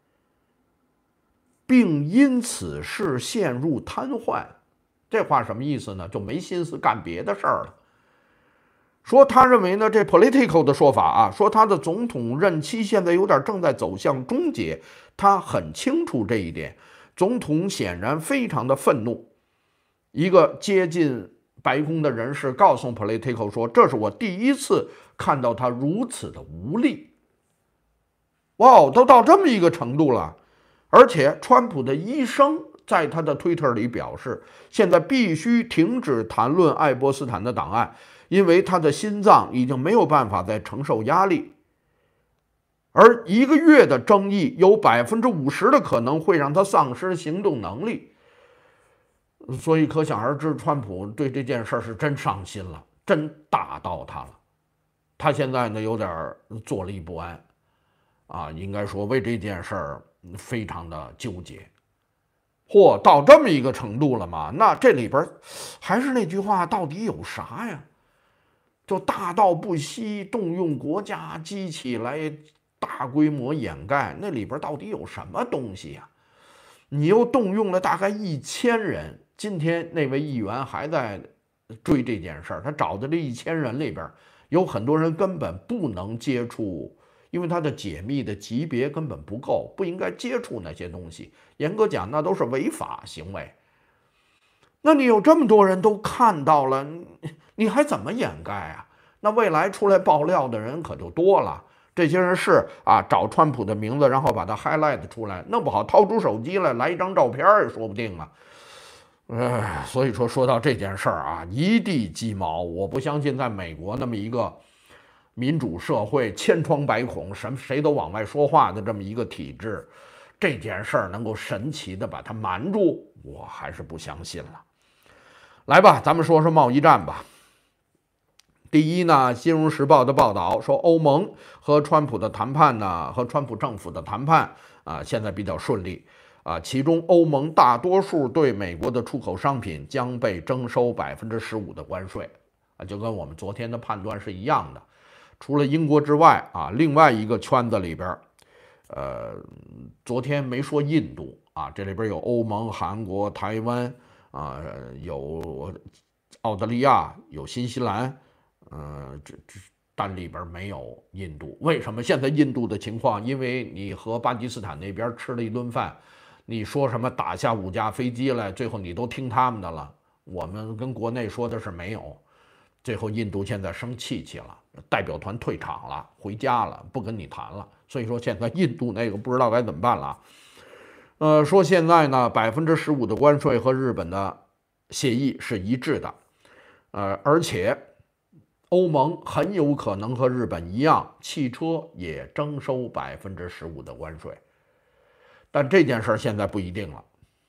Speaker 1: 并因此事陷入瘫痪。这话什么意思呢？就没心思干别的事儿了。说他认为呢，这 Politico 的说法啊，说他的总统任期现在有点正在走向终结，他很清楚这一点。总统显然非常的愤怒。一个接近白宫的人士告诉 Politico 说：“这是我第一次看到他如此的无力。”哇，都到这么一个程度了。而且，川普的医生在他的推特里表示，现在必须停止谈论爱波斯坦的档案，因为他的心脏已经没有办法再承受压力。而1个月的争议有50%的可能会让他丧失行动能力。所以可想而知，川普对这件事是真伤心了，真打到他了。他现在呢有点坐立不安，啊，应该说为这件事儿非常的纠结。嚯，到这么一个程度了吗？那这里边还是那句话，到底有啥呀？就大到不惜动用国家机器来大规模掩盖，那里边到底有什么东西呀？你又动用了大概1000人。今天那位议员还在追这件事儿，他找的这1000人里边，有很多人根本不能接触，因为他的解密的级别根本不够，不应该接触那些东西。严格讲，那都是违法行为。那你有这么多人都看到了，你还怎么掩盖啊？那未来出来爆料的人可就多了。这些人是啊，找川普的名字，然后把他 highlight 出来，弄不好掏出手机来一张照片也说不定啊。所以说到这件事儿啊，一地鸡毛。我不相信在美国那么一个民主社会，千疮百孔，谁都往外说话的这么一个体制，这件事儿能够神奇的把它瞒住，我还是不相信了。来吧，咱们说说贸易战吧。第一呢，《金融时报》的报道说，欧盟和川普的谈判呢，和川普政府的谈判啊，现在比较顺利。其中欧盟大多数对美国的出口商品将被征收15%的关税，就跟我们昨天的判断是一样的。除了英国之外啊，另外一个圈子里边，昨天没说印度啊，这里边有欧盟、韩国、台湾啊，有澳大利亚，有新西兰，但里边没有印度。为什么现在印度的情况？因为你和巴基斯坦那边吃了一顿饭。你说什么打下5架飞机来，最后你都听他们的了。我们跟国内说的是没有，最后印度现在生气了，代表团退场了，回家了，不跟你谈了。所以说现在印度那个不知道该怎么办了。说现在呢15%的关税和日本的协议是一致的，而且欧盟很有可能和日本一样，汽车也征收15%的关税。但这件事现在不一定了，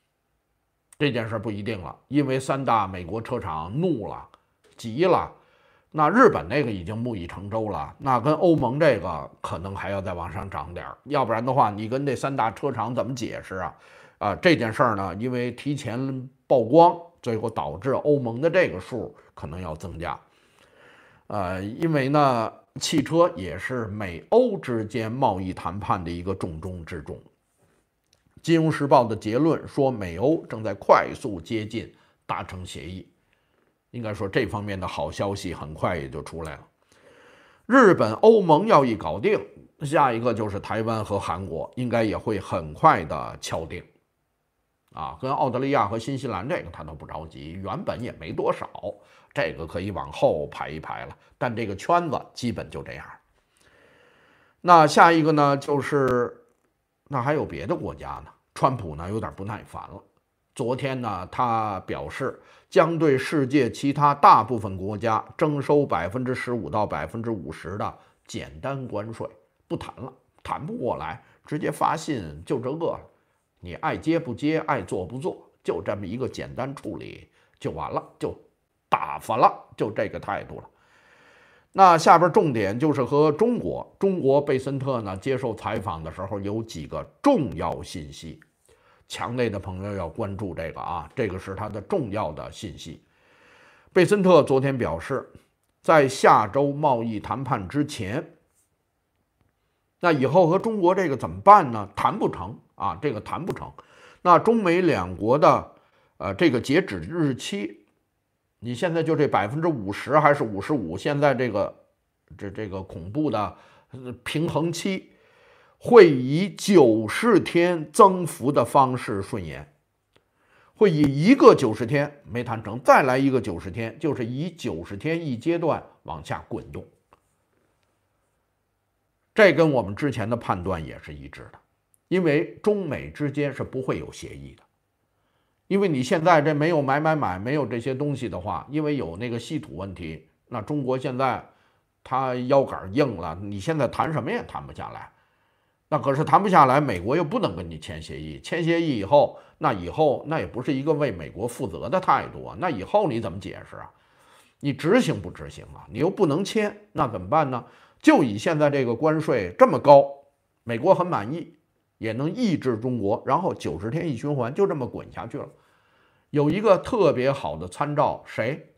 Speaker 1: 因为3大美国车厂怒了，急了。那日本那个已经木已成舟了，那跟欧盟这个可能还要再往上涨点，要不然的话，你跟这3大车厂怎么解释啊？这件事儿呢，因为提前曝光，最后导致欧盟的这个数可能要增加。因为呢，汽车也是美欧之间贸易谈判的一个重中之重。金融时报的结论说，美欧正在快速接近达成协议。应该说这方面的好消息很快也就出来了。日本、欧盟要一搞定，下一个就是台湾和韩国，应该也会很快的敲定。跟澳大利亚和新西兰这个他都不着急，原本也没多少，这个可以往后排一排了。但这个圈子基本就这样。那下一个呢，就是那还有别的国家呢？川普呢有点不耐烦了。昨天呢，他表示将对世界其他大部分国家征收15%到50%的简单关税，不谈了，谈不过来，直接发信就这个，你爱接不接，爱做不做，就这么一个简单处理就完了，就打发了，就这个态度了。 那下边重点就是和中国贝森特呢接受采访的时候有几个重要信息，墙内的朋友要关注这个啊，这个是他的重要的信息。贝森特昨天表示，在下周贸易谈判之前，那以后和中国这个怎么办呢？谈不成啊，这个谈不成。那中美两国的这个截止日期，你现在就这50%还是55%？现在这个恐怖的平衡期会以90天增幅的方式顺延，会以一个90天没谈成，再来一个90天，就是以90天一阶段往下滚动。这跟我们之前的判断也是一致的，因为中美之间是不会有协议的。因为你现在这没有买，没有这些东西的话，因为有那个稀土问题，那中国现在他腰杆硬了，你现在谈什么也谈不下来。那可是谈不下来，美国又不能跟你签协议，签协议以后那也不是一个为美国负责的态度啊。那以后你怎么解释啊？你执行不执行啊？你又不能签，那怎么办呢？就以现在这个关税这么高，美国很满意，也能抑制中国，然后90天一循环，就这么滚下去了。有一个特别好的参照，谁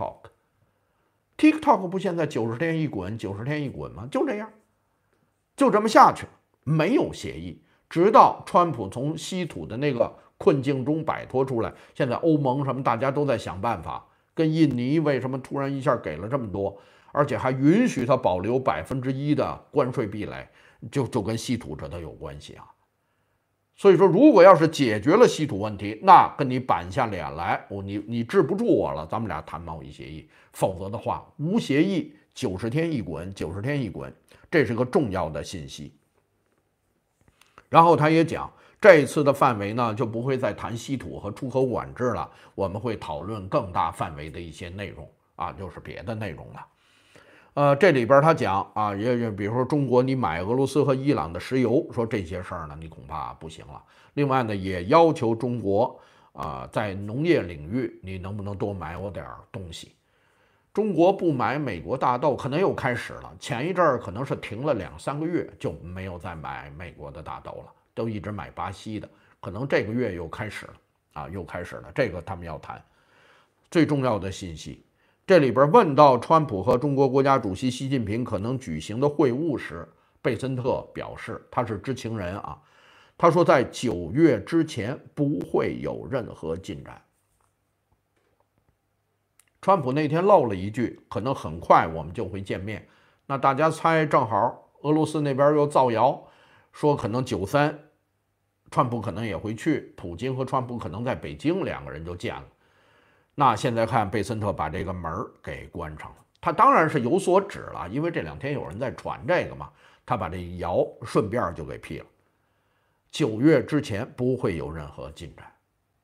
Speaker 1: ？TikTok 不现在90天一滚，90天一滚吗？就这样，就这么下去，没有协议，直到川普从稀土的那个困境中摆脱出来。现在欧盟什么大家都在想办法，跟印尼为什么突然一下给了这么多，而且还允许他保留1%的关税壁垒，就跟稀土这都有关系啊。所以说，如果要是解决了稀土问题，那跟你板下脸来，你治不住我了，咱们俩谈贸易协议。否则的话，无协议，90天一滚，90天一滚，这是个重要的信息。然后他也讲，这一次的范围呢，就不会再谈稀土和出口管制了，我们会讨论更大范围的一些内容啊，就是别的内容了。这里边他讲啊，也比如说中国你买俄罗斯和伊朗的石油，说这些事儿呢，你恐怕不行了。另外呢，也要求中国在农业领域你能不能多买我点东西。中国不买美国大豆，可能又开始了。前一阵儿可能是停了2-3个月，就没有再买美国的大豆了，都一直买巴西的。可能这个月又开始了啊，又开始了。这个他们要谈最重要的信息。这里边问到川普和中国国家主席习近平可能举行的会晤时，贝森特表示他是知情人啊，他说在9月之前不会有任何进展。川普那天漏了一句，可能很快我们就会见面。那大家猜，正好俄罗斯那边又造谣说可能93，川普可能也会去，普京和川普可能在北京2个人就见了。那现在看贝森特把这个门给关上了，他当然是有所指了，因为这2天有人在传这个嘛，他把这谣顺便就给辟了。9月之前不会有任何进展，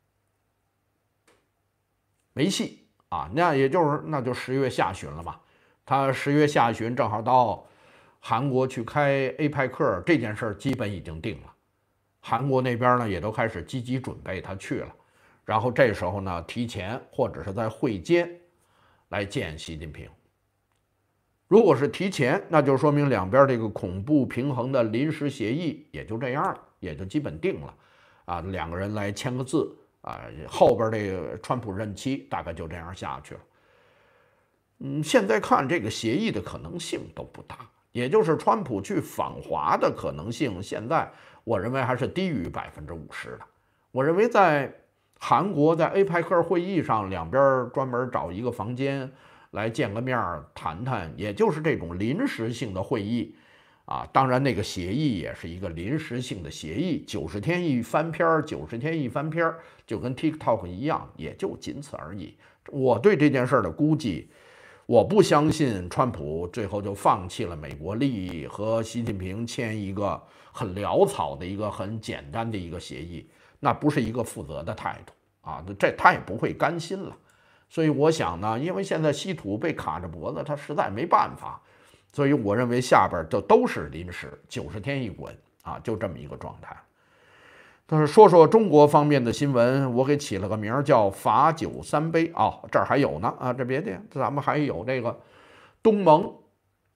Speaker 1: 没戏啊！那就10月下旬了嘛，他10月下旬正好到韩国去开 APEC， 这件事基本已经定了，韩国那边呢也都开始积极准备他去了。然后这时候呢，提前或者是在会间来见习近平。如果是提前，那就说明两边这个恐怖平衡的临时协议也就这样了，也就基本定了啊，2个人来签个字啊，后边这个川普任期大概就这样下去了。现在看这个协议的可能性都不大，也就是川普去访华的可能性，现在我认为还是低于50%的。我认为在韩国在 APEC 会议上，两边专门找一个房间来见个面谈谈，也就是这种临时性的会议啊。当然，那个协议也是一个临时性的协议，90天一翻篇，90天一翻篇，就跟 TikTok 一样，也就仅此而已。我对这件事的估计，我不相信川普最后就放弃了美国利益，和习近平签一个很潦草的一个很简单的一个协议。那不是一个负责的态度啊，这他也不会甘心了。所以我想呢，因为现在稀土被卡着脖子，他实在没办法，所以我认为下边就都是临时，90天一滚啊，就这么一个状态。但是说说中国方面的新闻，我给起了个名叫罚酒3杯啊，这儿还有呢啊，这别介，咱们还有这个东盟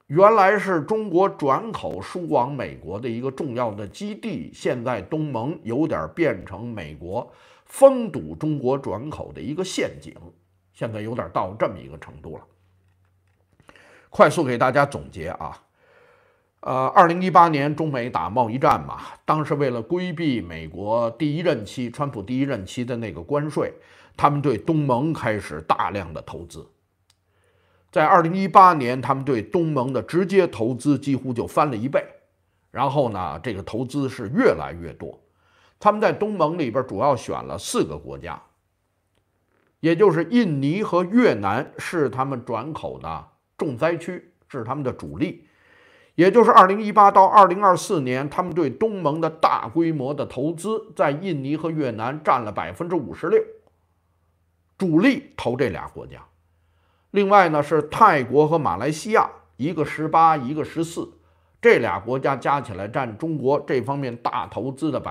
Speaker 1: 原来是中国转口输往美国的一个重要的基地，现在东盟有点变成美国封堵中国转口的一个陷阱，现在有点到这么一个程度了。快速给大家总结啊。2018年中美打贸易战嘛，当时为了规避美国川普第一任期的那个关税，他们对东盟开始大量的投资。在2018年，他们对东盟的直接投资几乎就翻了1倍，然后呢，这个投资是越来越多。他们在东盟里边主要选了4个国家，也就是印尼和越南是他们转口的重灾区，是他们的主力。也就是2018到2024年，他们对东盟的大规模的投资，在印尼和越南占了56%，主力投这俩国家。另外呢是泰国和马来西亚，一个18%，一个14%，这俩国家加起来占中国这方面大投资的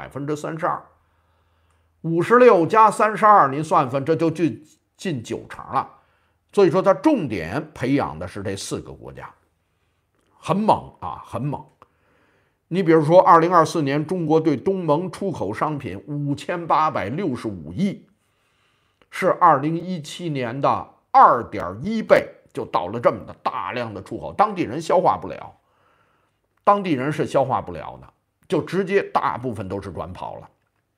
Speaker 1: 32%，56加32，您算算，这就近90%了。所以说，它重点培养的是这4个国家。很猛啊，很猛！你比如说，2024年中国对东盟出口商品5865亿，是2017年的2.1倍，就到了这么的大量的出口，当地人消化不了，当地人是消化不了的，就直接大部分都是转跑了。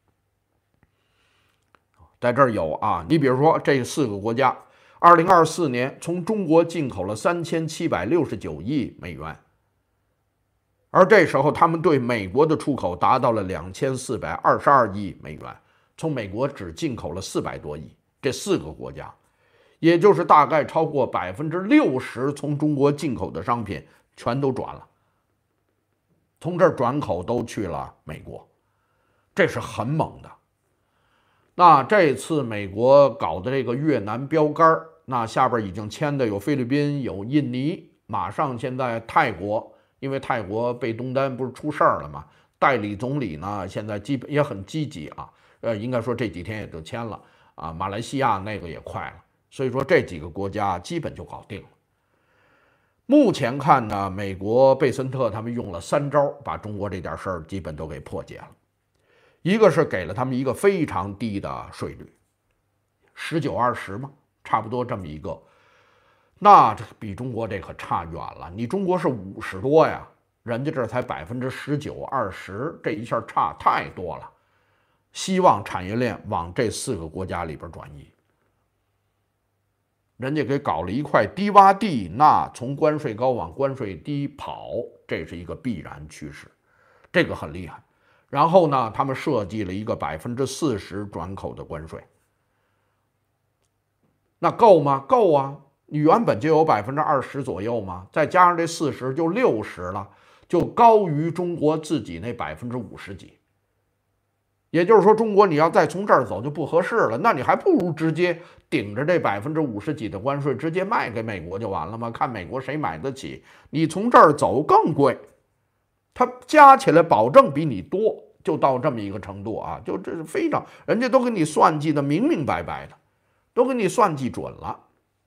Speaker 1: 在这儿有啊，你比如说这4个国家。2024年从中国进口了3769亿美元，而这时候他们对美国的出口达到了2422亿美元，从美国只进口了400多亿。这4个国家，也就是大概超过60%从中国进口的商品全都转了，从这儿转口都去了美国，这是很猛的。那这次美国搞的这个越南标杆，那下边已经签的有菲律宾、有印尼，马上现在泰国，因为泰国被东单不是出事儿了吗？代理总理呢现在基本也很积极啊，应该说这几天也就签了啊。马来西亚那个也快了，所以说这几个国家基本就搞定了。目前看呢，美国贝森特他们用了3招，把中国这点事儿基本都给破解了。一个是给了他们一个非常低的税率，19、20嘛，差不多这么一个。那这比中国这可差远了，你中国是50多呀，人家这才19%、20%，这一下差太多了。希望产业链往这4个国家里边转移，人家给搞了一块低洼地，那从关税高往关税低跑，这是一个必然趋势，这个很厉害。然后呢，他们设计了一个40%转口的关税，那够吗？够啊！你原本就有20%左右嘛，再加上这40就60了，就高于中国自己那50%几。也就是说，中国你要再从这儿走就不合适了，那你还不如直接顶着这50%几的关税，直接卖给美国就完了吗？看美国谁买得起，你从这儿走更贵。它加起来保证比你多，就到这么一个程度啊，就这是非常，人家都给你算计的明明白白的，都给你算计准了。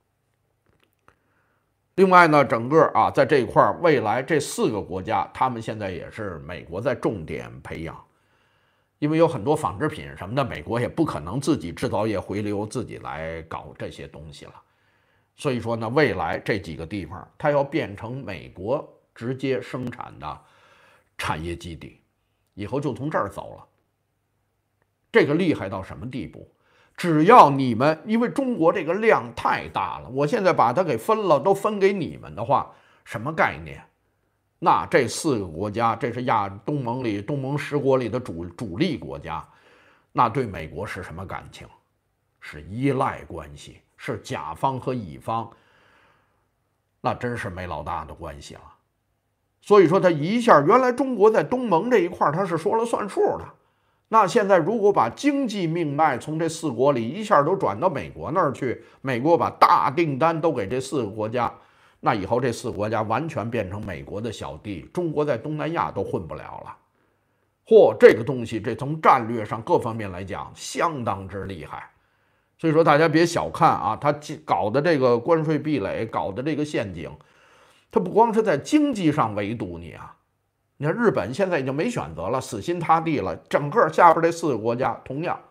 Speaker 1: 另外呢，整个啊，在这一块未来这4个国家，他们现在也是美国在重点培养，因为有很多纺织品什么的，美国也不可能自己制造业回流，自己来搞这些东西了。所以说呢，未来这几个地方，它要变成美国直接生产的产业基地，以后就从这儿走了。这个厉害到什么地步？只要你们，因为中国这个量太大了，我现在把它给分了，都分给你们的话，什么概念？那这4个国家，这是东盟10国里的主力国家，那对美国是什么感情？是依赖关系，是甲方和乙方，那真是没老大的关系了。所以说，他一下，原来中国在东盟这一块他是说了算数的，那现在如果把经济命脉从这4国里一下都转到美国那儿去，美国把大订单都给这4个国家，那以后这4个国家完全变成美国的小弟，中国在东南亚都混不了了。嚯，这个东西，这从战略上各方面来讲相当之厉害。所以说大家别小看啊，他搞的这个关税壁垒，搞的这个陷阱， 它不光是在经济上围堵你啊，你看日本现在已经没选择了，死心塌地了，整个下边这4个国家同样。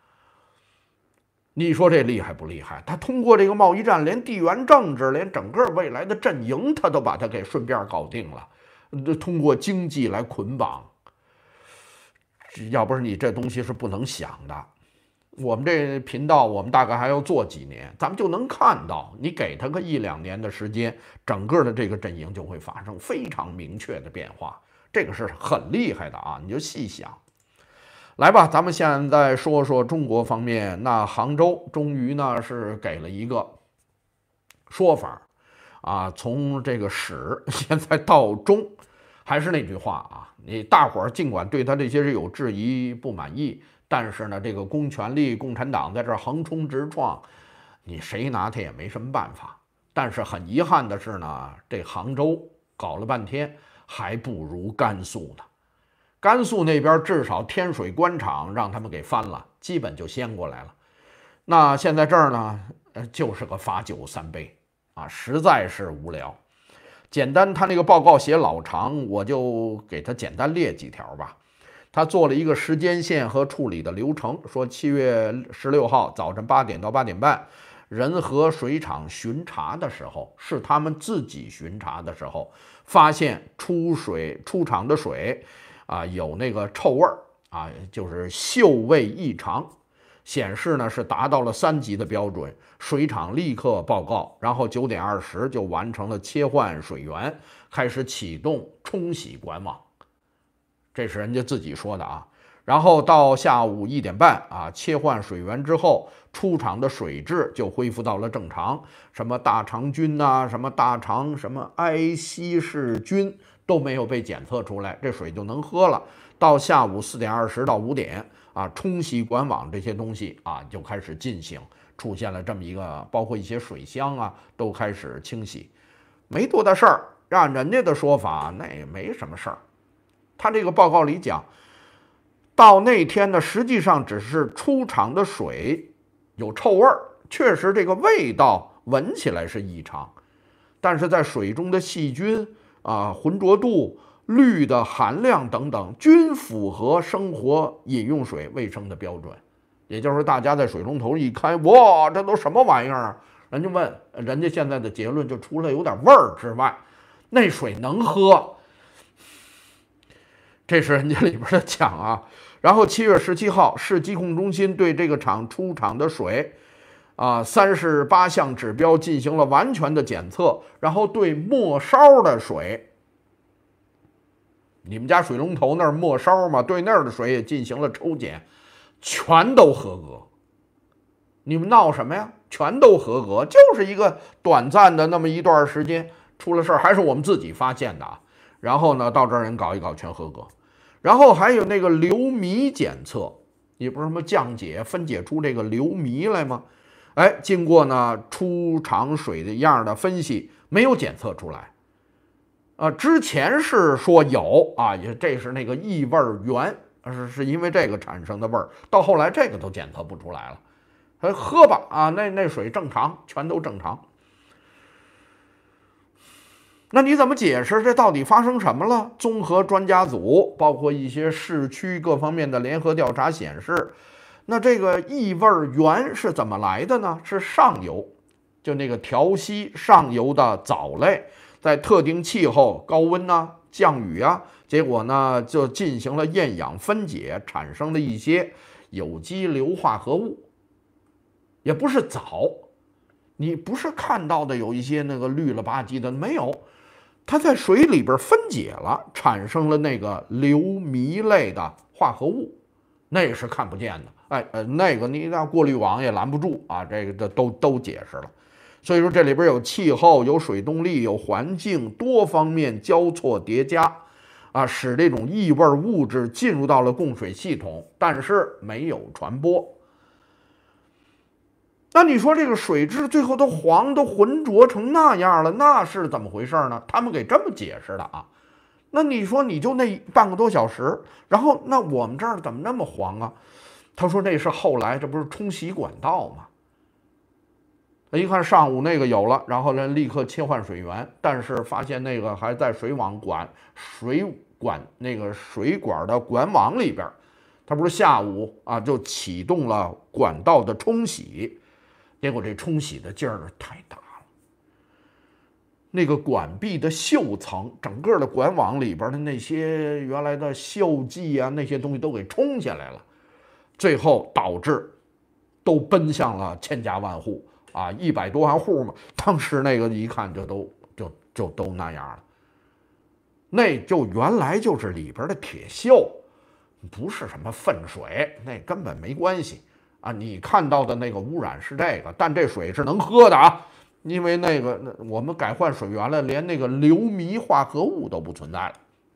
Speaker 1: 你说这厉害不厉害？他通过这个贸易战，连地缘政治，连整个未来的阵营，他都把它给顺便搞定了。通过经济来捆绑，要不是你这东西是不能想的。我们这频道，我们大概还要做几年，咱们就能看到，你给他个1、2年的时间，整个的这个阵营就会发生非常明确的变化。这个是很厉害的啊，你就细想。来吧，咱们现在说说中国方面。那杭州终于呢是给了一个说法啊，从这个始现在到终，还是那句话啊，你大伙儿尽管对他这些是有质疑、不满意，但是呢，这个公权力、共产党在这横冲直撞，你谁拿他也没什么办法。但是很遗憾的是呢，这杭州搞了半天还不如甘肃呢。甘肃那边至少天水关厂让他们给翻了，基本就先过来了。那现在这儿呢，就是个罚酒3杯啊，实在是无聊。简单，他那个报告写老长，我就给他简单列几条吧。他做了一个时间线和处理的流程，说7月16号早晨8点到8点半，仁和水厂巡查的时候，是他们自己巡查的时候，发现出厂的水啊有那个臭味儿啊，就是嗅味异常，显示呢是达到了3级的标准。水厂立刻报告，然后9点20就完成了切换水源，开始启动冲洗管网。这是人家自己说的啊。然后到下午1点半啊，切换水源之后，出厂的水质就恢复到了正常，什么大肠菌呐、什么大肠什么埃希氏菌都没有被检测出来，这水就能喝了。到下午4点20到5点啊，冲洗管网这些东西啊就开始进行，出现了这么一个，包括一些水箱啊都开始清洗，没多大事儿。按人家的说法，那也没什么事儿。他这个报告里讲，到那天呢，实际上只是出厂的水有臭味儿，确实这个味道闻起来是异常，但是在水中的细菌啊、浑浊度、氯的含量等等，均符合生活饮用水卫生的标准。也就是说，大家在水龙头一开，哇，这都什么玩意儿啊？人家问，人家现在的结论就除了有点味儿之外，那水能喝。这是人家里边的讲啊。然后7月17号，市疾控中心对这个厂出厂的水啊38项指标进行了完全的检测，然后对末梢的水，你们家水龙头那儿末梢嘛，对那儿的水也进行了抽检，全都合格。你们闹什么呀？全都合格，就是一个短暂的那么一段时间出了事儿，还是我们自己发现的啊。然后呢，到这儿人搞一搞，全合格。然后还有那个流醚检测，也不是什么降解分解出这个流醚来吗？哎，经过呢出厂水的样的分析，没有检测出来。之前是说有啊，也这是那个异味源，是因为这个产生的味儿。到后来这个都检测不出来了，喝吧啊，那水正常，全都正常。那你怎么解释这到底发生什么了？综合专家组包括一些市区各方面的联合调查显示，那这个异味源是怎么来的呢？是上游，就那个调息上游的藻类，在特定气候、高温呐、降雨啊，结果呢就进行了厌氧分解，产生了一些有机硫化合物，也不是藻，你不是看到的有一些那个绿了吧唧的，没有。它在水里边分解了，产生了那个硫醚类的化合物，那是看不见的。那个你那过滤网也拦不住啊，这个都解释了。所以说这里边有气候、有水动力、有环境，多方面交错叠加啊，使这种异味物质进入到了供水系统，但是没有传播。那你说这个水质最后都黄，都浑浊成那样了，那是怎么回事呢？他们给这么解释的啊。那你说你就那半个多小时，然后那我们这儿怎么那么黄啊？他说那是后来，这不是冲洗管道吗？ 一看上午那个有了，然后呢立刻切换水源，但是发现那个还在水管那个水管的管网里边，它不是下午啊就启动了管道的冲洗，结果这冲洗的劲儿太大了，那个管壁的锈层，整个的管网里边的那些原来的锈迹啊那些东西都给冲下来了，最后导致都奔向了千家万户。100多万户嘛，当时那个一看就都那样了，那就原来就是里边的铁锈，不是什么粪水，那根本没关系啊。你看到的那个污染是这个，但这水是能喝的啊，因为那个我们改换水源了，连那个硫醚化合物都不存在了。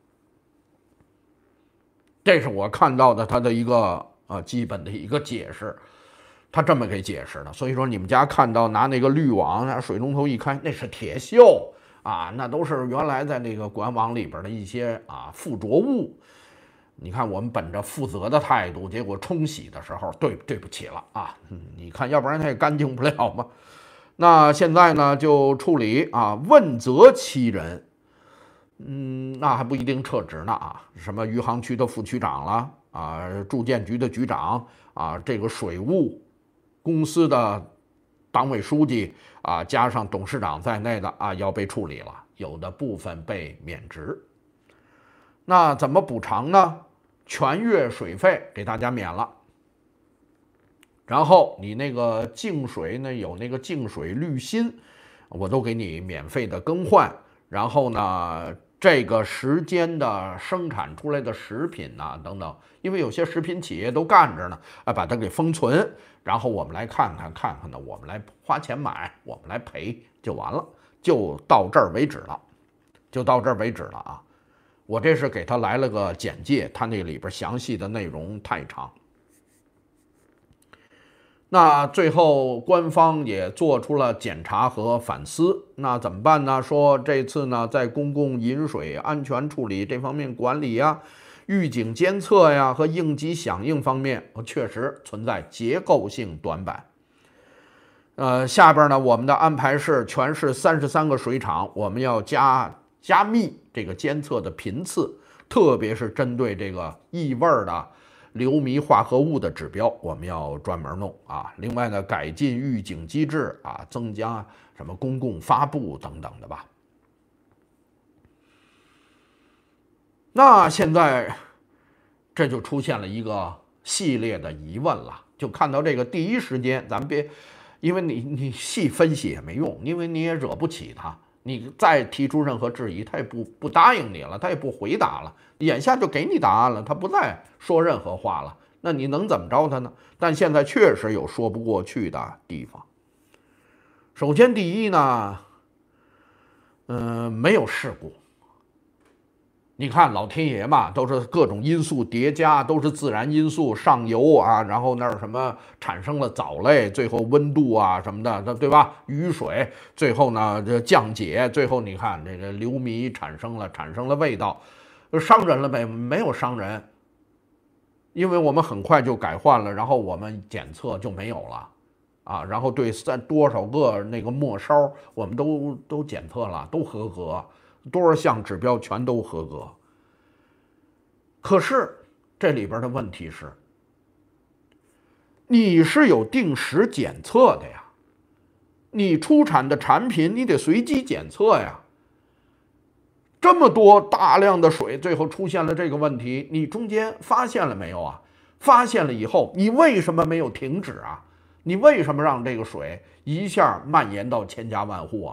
Speaker 1: 这是我看到的它的一个基本的一个解释。他这么给解释的，所以说你们家看到拿那个滤网，拿水龙头一开，那是铁锈啊，那都是原来在那个管网里边的一些附着物。你看我们本着负责的态度，结果冲洗的时候，对不起了啊，你看要不然它也干净不了嘛。那现在呢就处理问责7人，那还不一定撤职呢什么余杭区的副区长了住建局的局长这个水务公司的党委书记加上董事长在内的要被处理了，有的部分被免职。那怎么补偿呢？全月水费给大家免了，然后你那个净水呢有那个净水滤芯，我都给你免费的更换。然后呢，这个时间的生产出来的食品等等，因为有些食品企业都干着呢，把它给封存。然后我们来看看呢，我们来花钱买，我们来赔就完了，就到这儿为止了，我这是给他来了个简介，他那里边详细的内容太长。那最后官方也做出了检查和反思，那怎么办呢？说这次呢，在公共饮水安全处理这方面管理预警监测和应急响应方面，确实存在结构性短板。下边呢，我们的安排是全市33个水厂，我们要加密这个监测的频次，特别是针对这个异味的硫醚化合物的指标，我们要专门弄另外呢，改进预警机制增加什么公共发布等等的吧。那现在这就出现了一个系列的疑问了，就看到这个第一时间，咱们别，因为你细分析也没用，因为你也惹不起他，你再提出任何质疑，他也不答应你了，他也不回答了，眼下就给你答案了，他不再说任何话了，那你能怎么着他呢？但现在确实有说不过去的地方。首先第一呢，没有事故。你看老天爷嘛，都是各种因素叠加，都是自然因素上游然后那儿什么产生了藻类，最后温度什么的，对吧？雨水，最后呢这降解，最后你看这个硫醚产生了味道，伤人了没有伤人，因为我们很快就改换了，然后我们检测就没有了然后对多少个那个末梢我们都检测了，都合格。多少项指标全都合格，可是这里边的问题是，你是有定时检测的呀，你出产的产品你得随机检测呀。这么多大量的水，最后出现了这个问题，你中间发现了没有发现了以后，你为什么没有停止你为什么让这个水一下蔓延到千家万户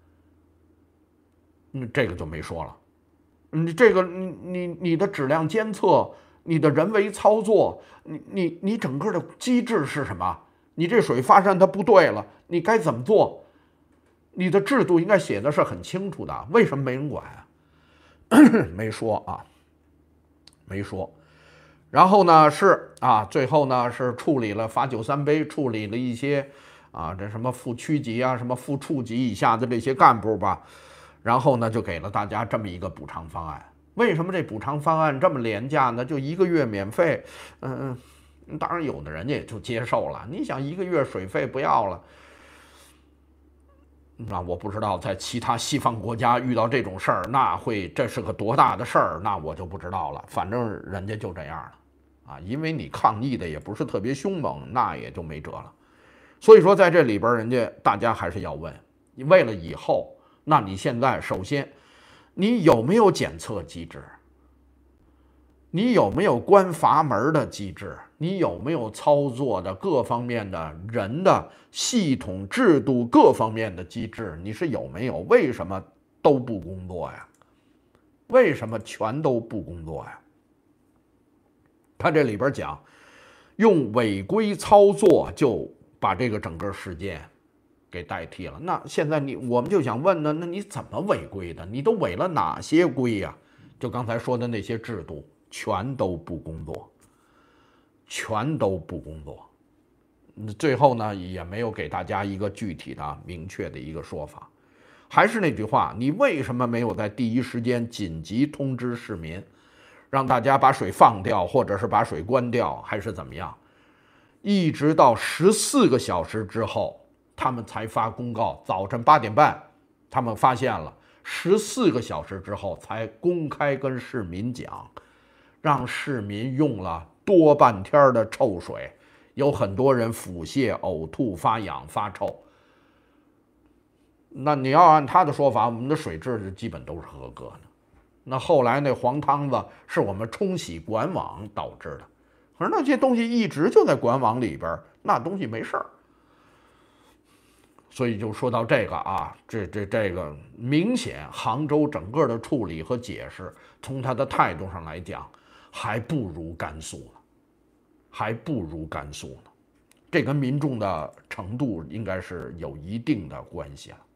Speaker 1: 这个就没说了。这个你的质量监测，你的人为操作，你整个的机制是什么？你这水发现它不对了，你该怎么做？你的制度应该写的是很清楚的，为什么没人管没说没说。然后呢最后呢是处理了罚酒三杯，处理了一些这什么副区级什么副处级以下的这些干部吧。然后呢，就给了大家这么一个补偿方案。为什么这补偿方案这么廉价呢？就1个月免费，当然有的人也就接受了。你想1个月水费不要了， 那我不知道在其他西方国家遇到这种事儿，这是个多大的事儿，那我就不知道了。反正人家就这样了，啊，因为你抗议的也不是特别凶猛，那也就没辙了。所以说在这里边，大家还是要问，你为了以后，那你现在首先，你有没有检测机制？你有没有关阀门的机制？你有没有操作的各方面的人的系统制度各方面的机制？你是有没有？为什么都不工作呀？为什么全都不工作呀？他这里边讲，用违规操作就把这个整个事件给代替了。那现在我们就想问呢，那你怎么违规的？你都违了哪些规呀？就刚才说的那些制度。全都不工作，全都不工作。最后呢，也没有给大家一个具体的、明确的一个说法。还是那句话，你为什么没有在第一时间紧急通知市民，让大家把水放掉，或者是把水关掉，还是怎么样？一直到14个小时之后，他们才发公告。早晨8点半，他们发现了，14个小时之后才公开跟市民讲。让市民用了多半天的臭水，有很多人腹泻、呕吐、发痒、发臭。那你要按他的说法，我们的水质基本都是合格的。那后来那黄汤子是我们冲洗管网导致的，可是那些东西一直就在管网里边，那东西没事儿。所以就说到这个啊，这个明显杭州整个的处理和解释，从他的态度上来讲。还不如甘肃呢，还不如甘肃呢，这跟民众的程度应该是有一定的关系了。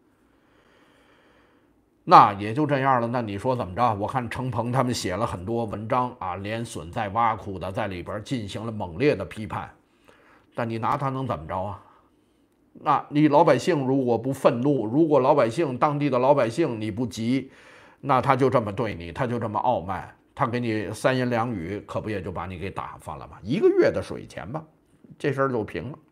Speaker 1: 那也就这样了。那你说怎么着？我看程鹏他们写了很多文章啊，连损带挖苦的在里边进行了猛烈的批判。但你拿他能怎么着啊？那你老百姓如果不愤怒，如果当地的老百姓你不急，那他就这么对你，他就这么傲慢。他给你3言2语，可不也就把你给打发了吗？1个月的水钱吧，这事儿就平了。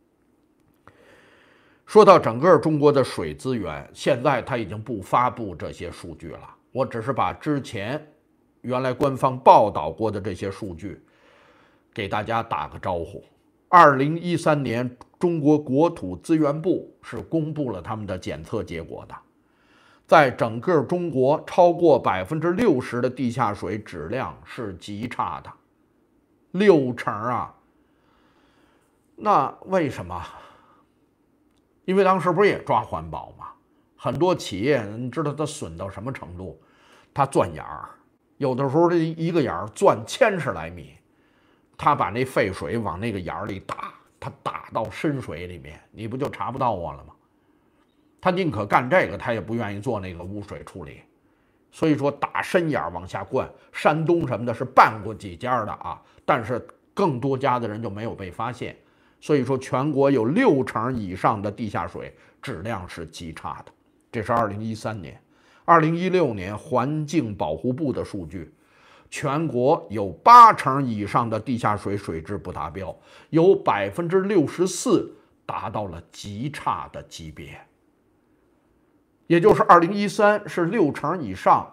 Speaker 1: 说到整个中国的水资源，现在他已经不发布这些数据了，我只是把之前原来官方报道过的这些数据给大家打个招呼。2013年，中国国土资源部是公布了他们的检测结果的。在整个中国，超过60%的地下水质量是极差的，60%啊！那为什么？因为当时不是也抓环保吗？很多企业，你知道它损到什么程度？它钻眼儿，有的时候这一个眼儿钻1000来米，他把那废水往那个眼儿里打，他打到深水里面，你不就查不到我了吗？他宁可干这个，他也不愿意做那个污水处理。所以说打深眼往下灌，山东什么的是办过几家的啊，但是更多家的人就没有被发现。所以说全国有60%以上的地下水质量是极差的。这是2013年。2016年环境保护部的数据，全国有80%以上的地下水水质不达标，有64%达到了极差的级别。也就是2013是60%以上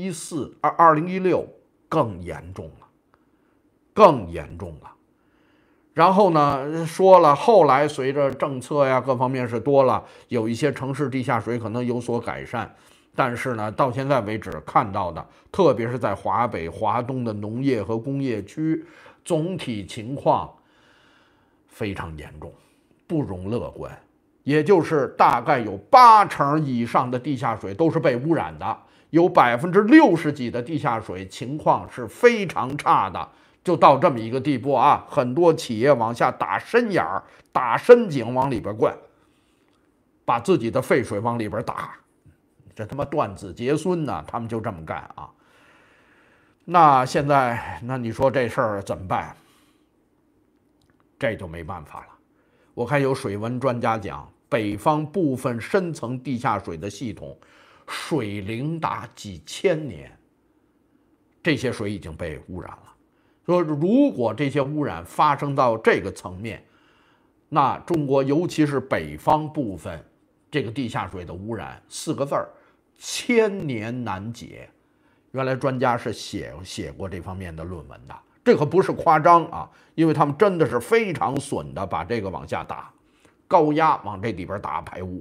Speaker 1: ，2016更严重了，更严重了。然后呢，说了后来随着政策呀各方面是多了，有一些城市地下水可能有所改善，但是呢，到现在为止看到的，特别是在华北、华东的农业和工业区，总体情况非常严重，不容乐观。也就是大概有80%以上的地下水都是被污染的，有60%几的地下水情况是非常差的，就到这么一个地步啊！很多企业往下打深眼儿、打深井往里边灌，把自己的废水往里边打，这他妈断子绝孙呢！他们就这么干啊！那现在，那你说这事儿怎么办？这就没办法了。我看有水文专家讲，北方部分深层地下水的系统水龄达几千年，这些水已经被污染了。说如果这些污染发生到这个层面，那中国尤其是北方部分这个地下水的污染4个字儿，千年难解。原来专家是写过这方面的论文的，这可不是夸张啊，因为他们真的是非常损的把这个往下打，高压往这里边打排污。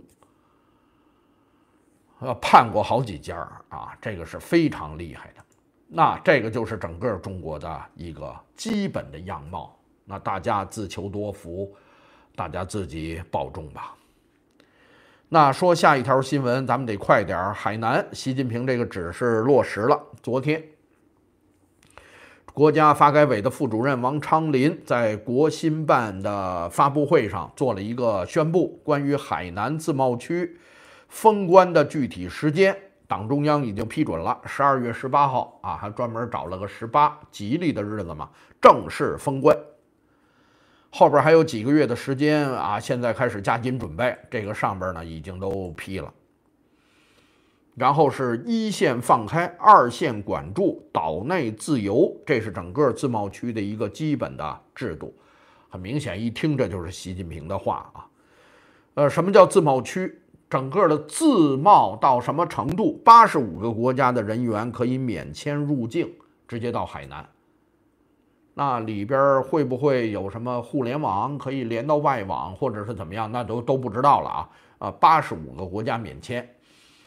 Speaker 1: 判过好几家啊，这个是非常厉害的。那这个就是整个中国的一个基本的样貌。那大家自求多福，大家自己保重吧。那说下一条新闻，咱们得快点。海南习近平这个指示落实了。昨天，国家发改委的副主任王昌林在国新办的发布会上做了一个宣布，关于海南自贸区封关的具体时间，党中央已经批准了，12月18号啊，还专门找了个18吉利的日子嘛，正式封关。后边还有几个月的时间啊，现在开始加紧准备，这个上边呢已经都批了。然后是1线放开，2线管住，岛内自由，这是整个自贸区的一个基本的制度。很明显，一听这就是习近平的话啊。什么叫自贸区？整个的自贸到什么程度？85个国家的人员可以免签入境，直接到海南。那里边会不会有什么互联网可以连到外网，或者是怎么样？那都不知道了啊！85个国家免签。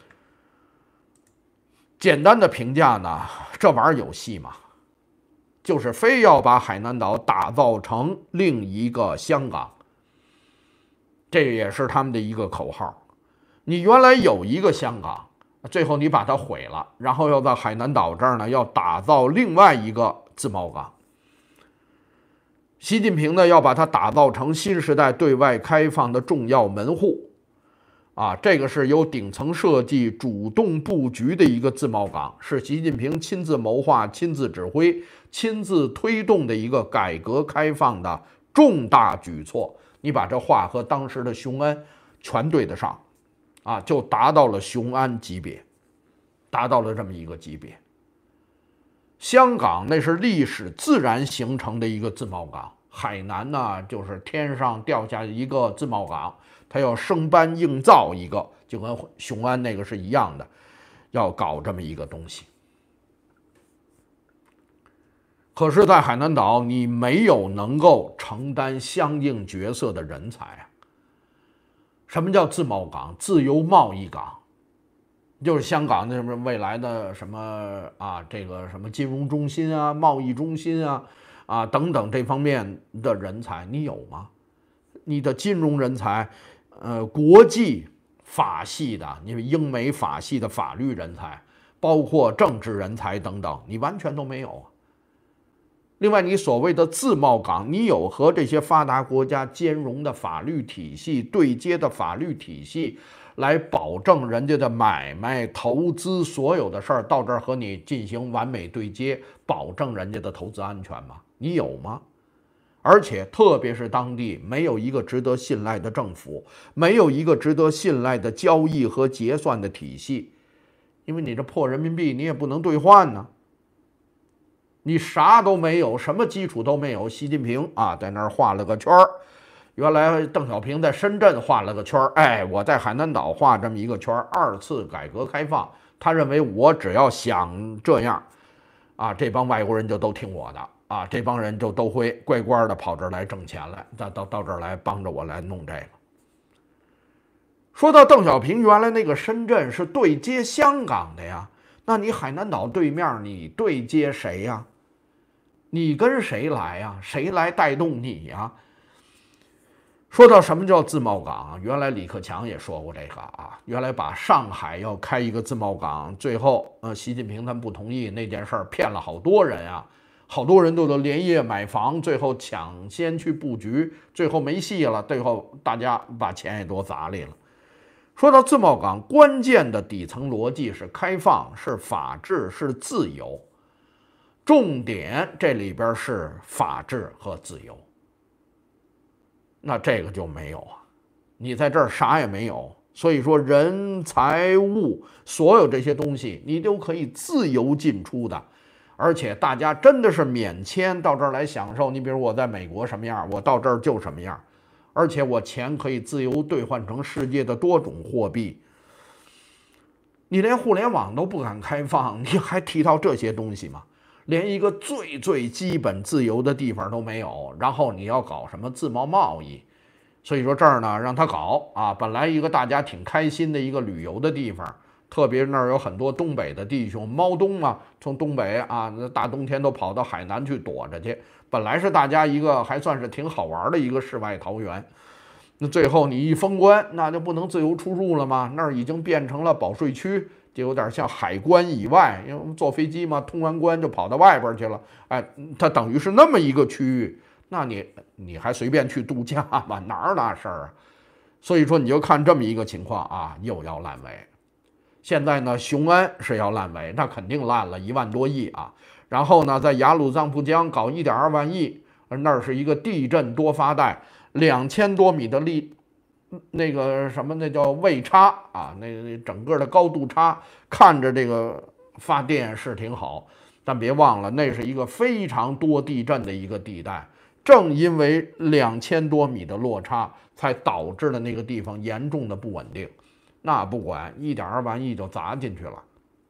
Speaker 1: 简单的评价呢，这玩意儿有戏吗？就是非要把海南岛打造成另一个香港，这也是他们的一个口号。你原来有一个香港，最后你把它毁了，然后要在海南岛这儿呢，要打造另外一个自贸港。习近平呢，要把它打造成新时代对外开放的重要门户，这个是由顶层设计主动布局的一个自贸港，是习近平亲自谋划、亲自指挥、亲自推动的一个改革开放的重大举措。你把这话和当时的雄安全对得上，就达到了雄安级别，达到了这么一个级别。香港那是历史自然形成的一个自贸港，海南呢就是天上掉下一个自贸港，它要生搬硬造一个，就跟雄安那个是一样的，要搞这么一个东西。可是，在海南岛，你没有能够承担相应角色的人才啊。什么叫自贸港？自由贸易港。就是香港的什么未来的什么这个什么金融中心啊、贸易中心啊等等这方面的人才，你有吗？你的金融人才，国际法系的，你们英美法系的法律人才，包括政治人才等等，你完全都没有。另外，你所谓的自贸港，你有和这些发达国家兼容的法律体系、对接的法律体系，来保证人家的买卖、投资所有的事儿到这儿和你进行完美对接，保证人家的投资安全吗？你有吗？而且特别是当地没有一个值得信赖的政府，没有一个值得信赖的交易和结算的体系，因为你这破人民币你也不能兑换呢。你啥都没有，什么基础都没有。习近平在那儿画了个圈儿。原来邓小平在深圳画了个圈儿，我在海南岛画这么一个圈儿。2次改革开放，他认为我只要想这样，这帮外国人就都听我的，这帮人就都会乖乖的跑这儿来挣钱来，到这儿来帮着我来弄这个。说到邓小平，原来那个深圳是对接香港的呀，那你海南岛对面你对接谁呀？你跟谁来呀？谁来带动你呀？说到什么叫自贸港，原来李克强也说过这个原来把上海要开一个自贸港，最后习近平他们不同意那件事儿，骗了好多人好多人都连夜买房，最后抢先去布局，最后没戏了，最后大家把钱也都砸里了。说到自贸港，关键的底层逻辑是开放，是法治，是自由。重点这里边是法治和自由，那这个就没有你在这儿啥也没有。所以说人财物所有这些东西你都可以自由进出的，而且大家真的是免签到这儿来享受。你比如我在美国什么样，我到这儿就什么样， 而且我钱可以自由兑换成世界的多种货币。你连互联网都不敢开放，你还提到这些东西吗？连一个最基本自由的地方都没有，然后你要搞什么自贸贸易？所以说这儿呢，让他搞啊，本来一个大家挺开心的一个旅游的地方，特别那儿有很多东北的弟兄，猫东嘛，从东北啊，那大冬天都跑到海南去躲着去。本来是大家一个还算是挺好玩的一个世外桃源，那最后你一封关，那就不能自由出入了吗？那儿已经变成了保税区，就有点像海关以外，因为我们坐飞机嘛，通完关就跑到外边去了，哎，它等于是那么一个区域。那你还随便去度假吗？哪儿那事儿啊？所以说你就看这么一个情况啊，又要烂尾。现在呢，雄安是要烂尾，那肯定烂了1万多亿啊。然后呢，在雅鲁藏布江搞1.2万亿，那是一个地震多发带，2000多米的那个什么，那叫位差啊，那整个的高度差，看着这个发电是挺好，但别忘了，那是一个非常多地震的一个地带。正因为2000多米的落差，才导致了那个地方严重的不稳定。那不管1.2万亿就砸进去了，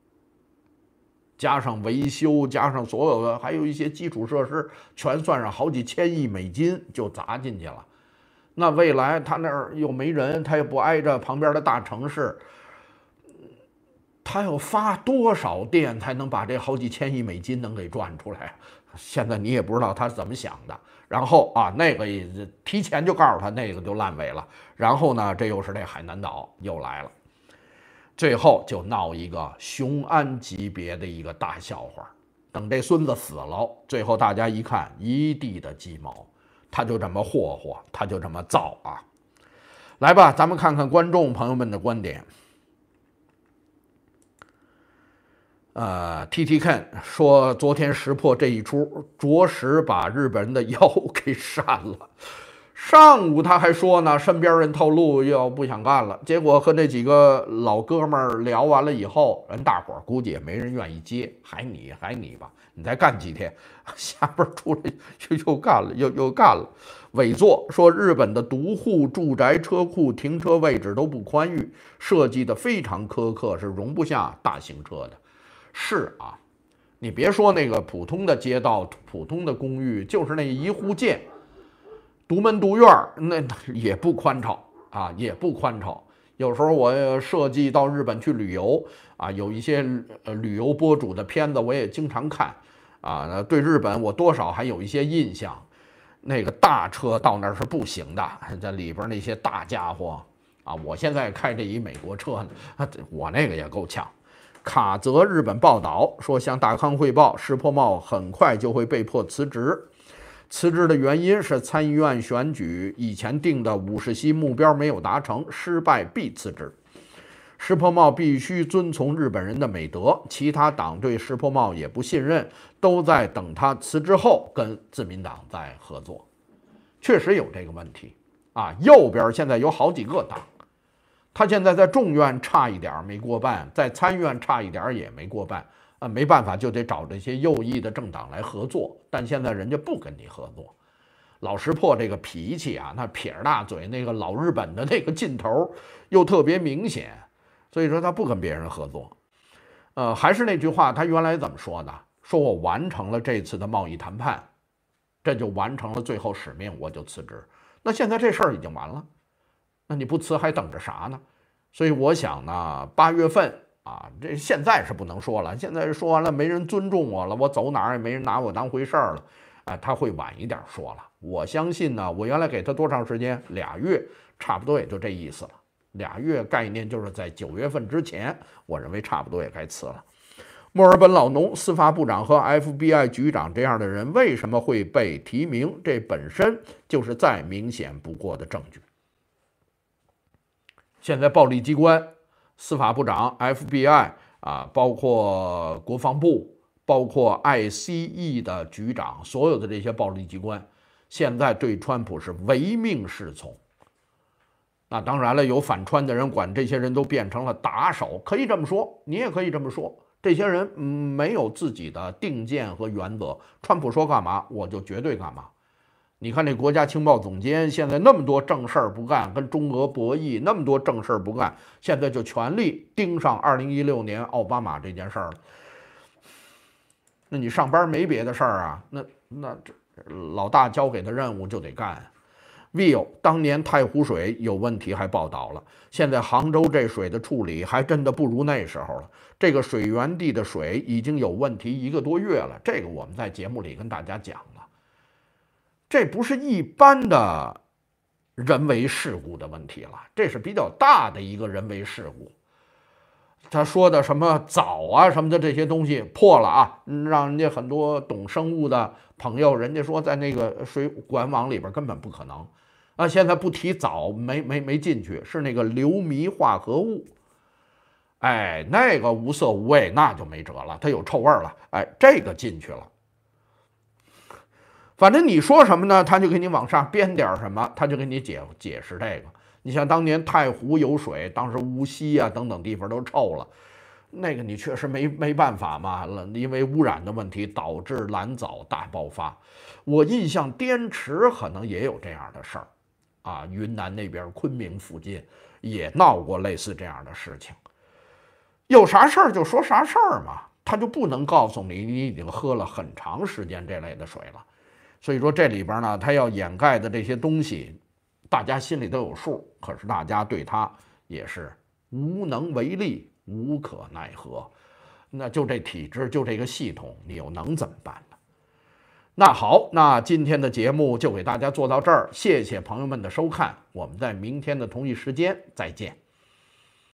Speaker 1: 加上维修，加上所有的，还有一些基础设施，全算上好几千亿美金就砸进去了。那未来他那儿又没人，他又不挨着旁边的大城市，他要发多少电才能把这好几千亿美金能给赚出来？现在你也不知道他是怎么想的。然后啊，那个提前就告诉他那个就烂尾了。然后呢，这又是这海南岛又来了，最后就闹一个雄安级别的一个大笑话。等这孙子死了，最后大家一看，一地的鸡毛，他就这么霍霍，他就这么造啊！来吧，咱们看看观众朋友们的观点。TT Ken 说，昨天识破这一出，着实把日本人的腰给扇了。上午他还说呢，身边人透露要不想干了，结果和那几个老哥们儿聊完了以后，人大伙儿估计也没人愿意接，还你吧，你再干几天，下边出来又干了，又干了。伪作说，日本的独户住宅车库停车位置都不宽裕，设计的非常苛刻，是容不下大型车的。是啊，你别说那个普通的街道、普通的公寓，就是那一户建、独门独院，那也不宽敞啊，也不宽敞。有时候我设计到日本去旅游啊，有一些旅游博主的片子，我也经常看啊，对日本我多少还有一些印象。那个大车到那儿是不行的，在里边那些大家伙啊，我现在开这一美国车呢，我那个也够呛。卡泽日本报道说，向大康汇报，石破茂很快就会被迫辞职。辞职的原因是参议院选举以前定的50席目标没有达成，失败必辞职。石破茂必须遵从日本人的美德，其他党对石破茂也不信任，都在等他辞职后跟自民党再合作。确实有这个问题啊，右边现在有好几个党。他现在在众院差一点没过半，在参院差一点也没过半，没办法就得找这些右翼的政党来合作，但现在人家不跟你合作。老石破这个脾气啊，那撇着大嘴，那个老日本的那个劲头又特别明显，所以说他不跟别人合作。还是那句话，他原来怎么说的？说我完成了这次的贸易谈判，这就完成了最后使命，我就辞职。那现在这事儿已经完了。那你不辞还等着啥呢？所以我想呢，8月份啊，这现在是不能说了，现在说完了没人尊重我了，我走哪儿也没人拿我当回事儿了，他会晚一点说了。我相信呢，我原来给他多长时间？2月，差不多也就这意思了。2月概念就是在9月份之前，我认为差不多也该辞了。墨尔本老农、司法部长和 FBI 局长这样的人为什么会被提名？这本身就是再明显不过的证据。现在暴力机关、司法部长、FBI 啊，包括国防部、包括 ICE 的局长，所有的这些暴力机关，现在对川普是唯命是从。那当然了，有反川的人管这些人都变成了打手，可以这么说，你也可以这么说。这些人没有自己的定见和原则，川普说干嘛我就绝对干嘛。 你看这国家情报总监现在那么多正事儿不干，跟中俄博弈那么多正事儿不干，现在就全力盯上2016年奥巴马这件事儿了。那你上班没别的事儿啊？那这老大交给的任务就得干。vivo 当年太湖水有问题还报道了，现在杭州这水的处理还真的不如那时候了。这个水源地的水已经有问题1个多月了，这个我们在节目里跟大家讲了。这不是一般的人为事故的问题了，这是比较大的一个人为事故。他说的什么藻啊什么的这些东西破了啊，让人家很多懂生物的朋友，人家说在那个水管网里边根本不可能啊。现在不提藻没进去，是那个硫醚化合物，哎，那个无色无味，那就没辙了，它有臭味了，哎，这个进去了。反正你说什么呢，他就给你往上编点什么，他就给你解释这个。你像当年太湖有水，当时无锡啊等等地方都臭了，那个你确实没办法嘛，因为污染的问题导致蓝藻大爆发。我印象滇池可能也有这样的事儿，啊，云南那边昆明附近也闹过类似这样的事情。有啥事儿就说啥事儿嘛，他就不能告诉你你已经喝了很长时间这类的水了。所以说这里边呢，他要掩盖的这些东西，大家心里都有数，可是大家对他也是无能为力，无可奈何。那就这体制，就这个系统，你又能怎么办呢？那好，那今天的节目就给大家做到这儿，谢谢朋友们的收看，我们在明天的同一时间再见。